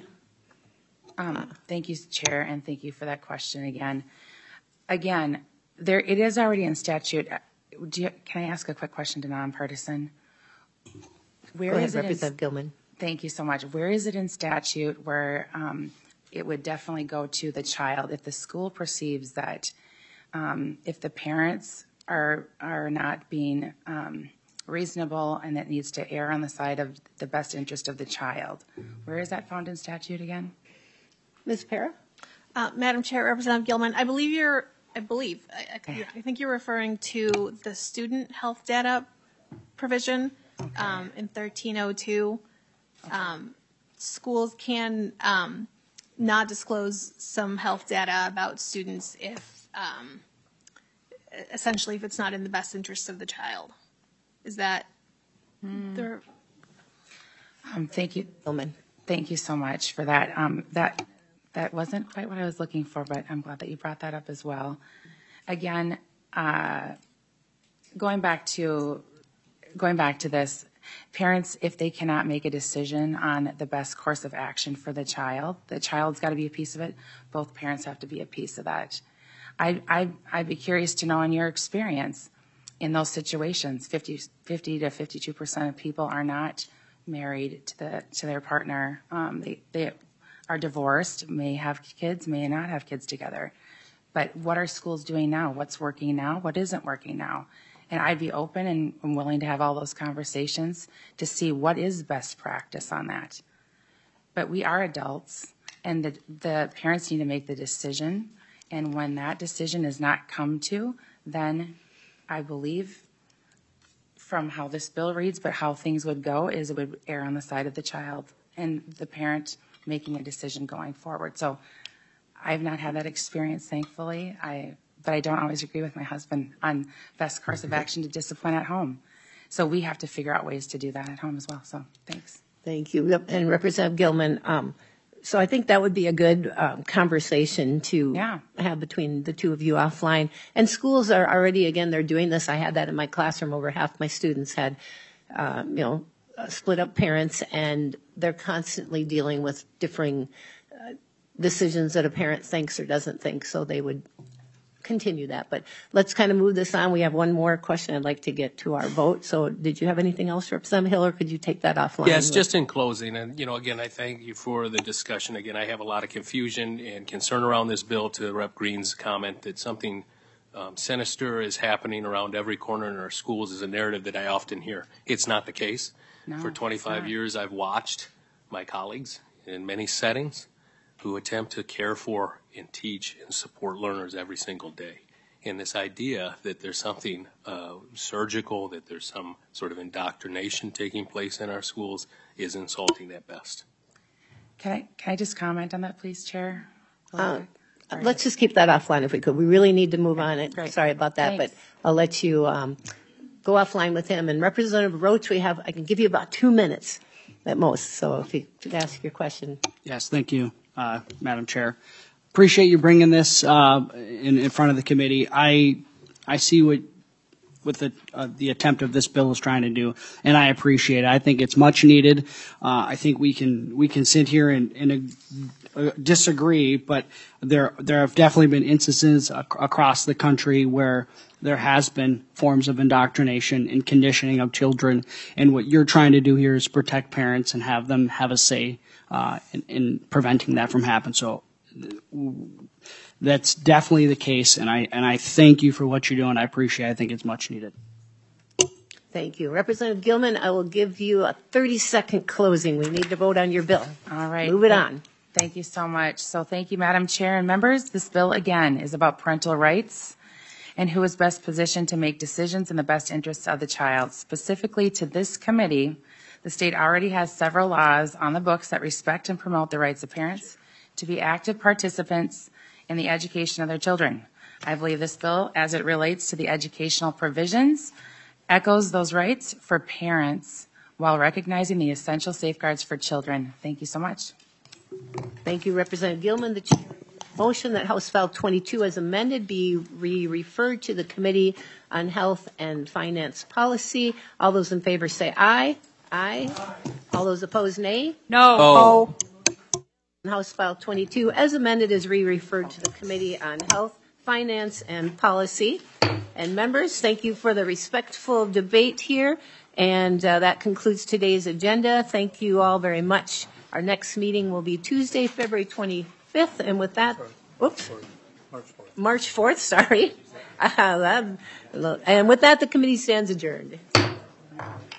Thank you, Chair, and thank you for that question again. Again, it is already in statute. Can I ask a quick question to nonpartisan? Go ahead, Representative Gilman. Thank you so much. Where is it in statute where it would definitely go to the child if the school perceives that if the parents are not being reasonable and it needs to err on the side of the best interest of the child? Where is that found in statute again? Ms. Para? Madam Chair, Representative Gilman, I think you're referring to the student health data provision in 1302. Schools can not disclose some health data about students if essentially if it's not in the best interest of the child. Is that the thank you, Gilman. Thank you so much for that. That wasn't quite what I was looking for, but I'm glad that you brought that up as well. Again, going back to this, parents, if they cannot make a decision on the best course of action for the child's got to be a piece of it. Both parents have to be a piece of that. I'd be curious to know in your experience in those situations, 50 to 52% of people are not married to their partner. They are divorced, may have kids, may not have kids together. But what are schools doing now? What's working now? What isn't working now? And I'd be open and willing to have all those conversations to see what is best practice on that. But we are adults, and the parents need to make the decision. And when that decision is not come to, then I believe from how this bill reads, but how things would go is it would err on the side of the child and the parent making a decision going forward. So I've not had that experience, thankfully. But I don't always agree with my husband on best course of action to discipline at home. So we have to figure out ways to do that at home as well. So thanks. Thank you. And Representative Gilman, so I think that would be a good conversation to have between the two of you offline. And schools are already, again, they're doing this. I had that in my classroom. Over half my students had, split up parents, and they're constantly dealing with differing decisions that a parent thinks or doesn't think. So they would continue that. But let's kind of move this on. We have one more question I'd like to get to our vote. So did you have anything else, Representative Hill, or could you take that offline? Yes, just in closing, and again, I thank you for the discussion. Again, I have a lot of confusion and concern around this bill. To Rep. Green's comment that something sinister is happening around every corner in our schools is a narrative that I often hear. It's not the case. No, for 25 years, I've watched my colleagues in many settings who attempt to care for and teach and support learners every single day. And this idea that there's something surgical, that there's some sort of indoctrination taking place in our schools is insulting at best. Can I just comment on that, please, Chair? Let's just keep that offline if we could. We really need to move on. Sorry about that, Thanks. but I'll let you go offline with him. And Representative Roach, I can give you about 2 minutes at most. So if you could ask your question. Yes, thank you, Madam Chair. Appreciate you bringing this in front of the committee. I see what the attempt of this bill is trying to do, and I appreciate it. I think it's much needed. I think we can sit here and disagree, but there have definitely been instances across the country where there has been forms of indoctrination and conditioning of children, and what you're trying to do here is protect parents and have them have a say in preventing that from happening. So that's definitely the case, and I thank you for what you're doing. I appreciate it. I think it's much needed. Thank you. Representative Gilman, I will give you a 30-second closing. We need to vote on your bill. All right. Move it on. Thank you so much. So thank you, Madam Chair and members. This bill, again, is about parental rights and who is best positioned to make decisions in the best interests of the child. Specifically to this committee, the state already has several laws on the books that respect and promote the rights of parents to be active participants in the education of their children. I believe this bill, as it relates to the educational provisions, echoes those rights for parents while recognizing the essential safeguards for children. Thank you so much. Thank you, Representative Gilman. The motion that House File 22 as amended be referred to the Committee on Health and Finance Policy. All those in favor say aye. Aye. All those opposed, nay. No. House File 22 as amended is referred to the Committee on Health, Finance, and Policy. And members, thank you for the respectful debate here. And that concludes today's agenda. Thank you all very much. Our next meeting will be Tuesday, February 25th. And with that, March 4th, sorry. And with that, the committee stands adjourned.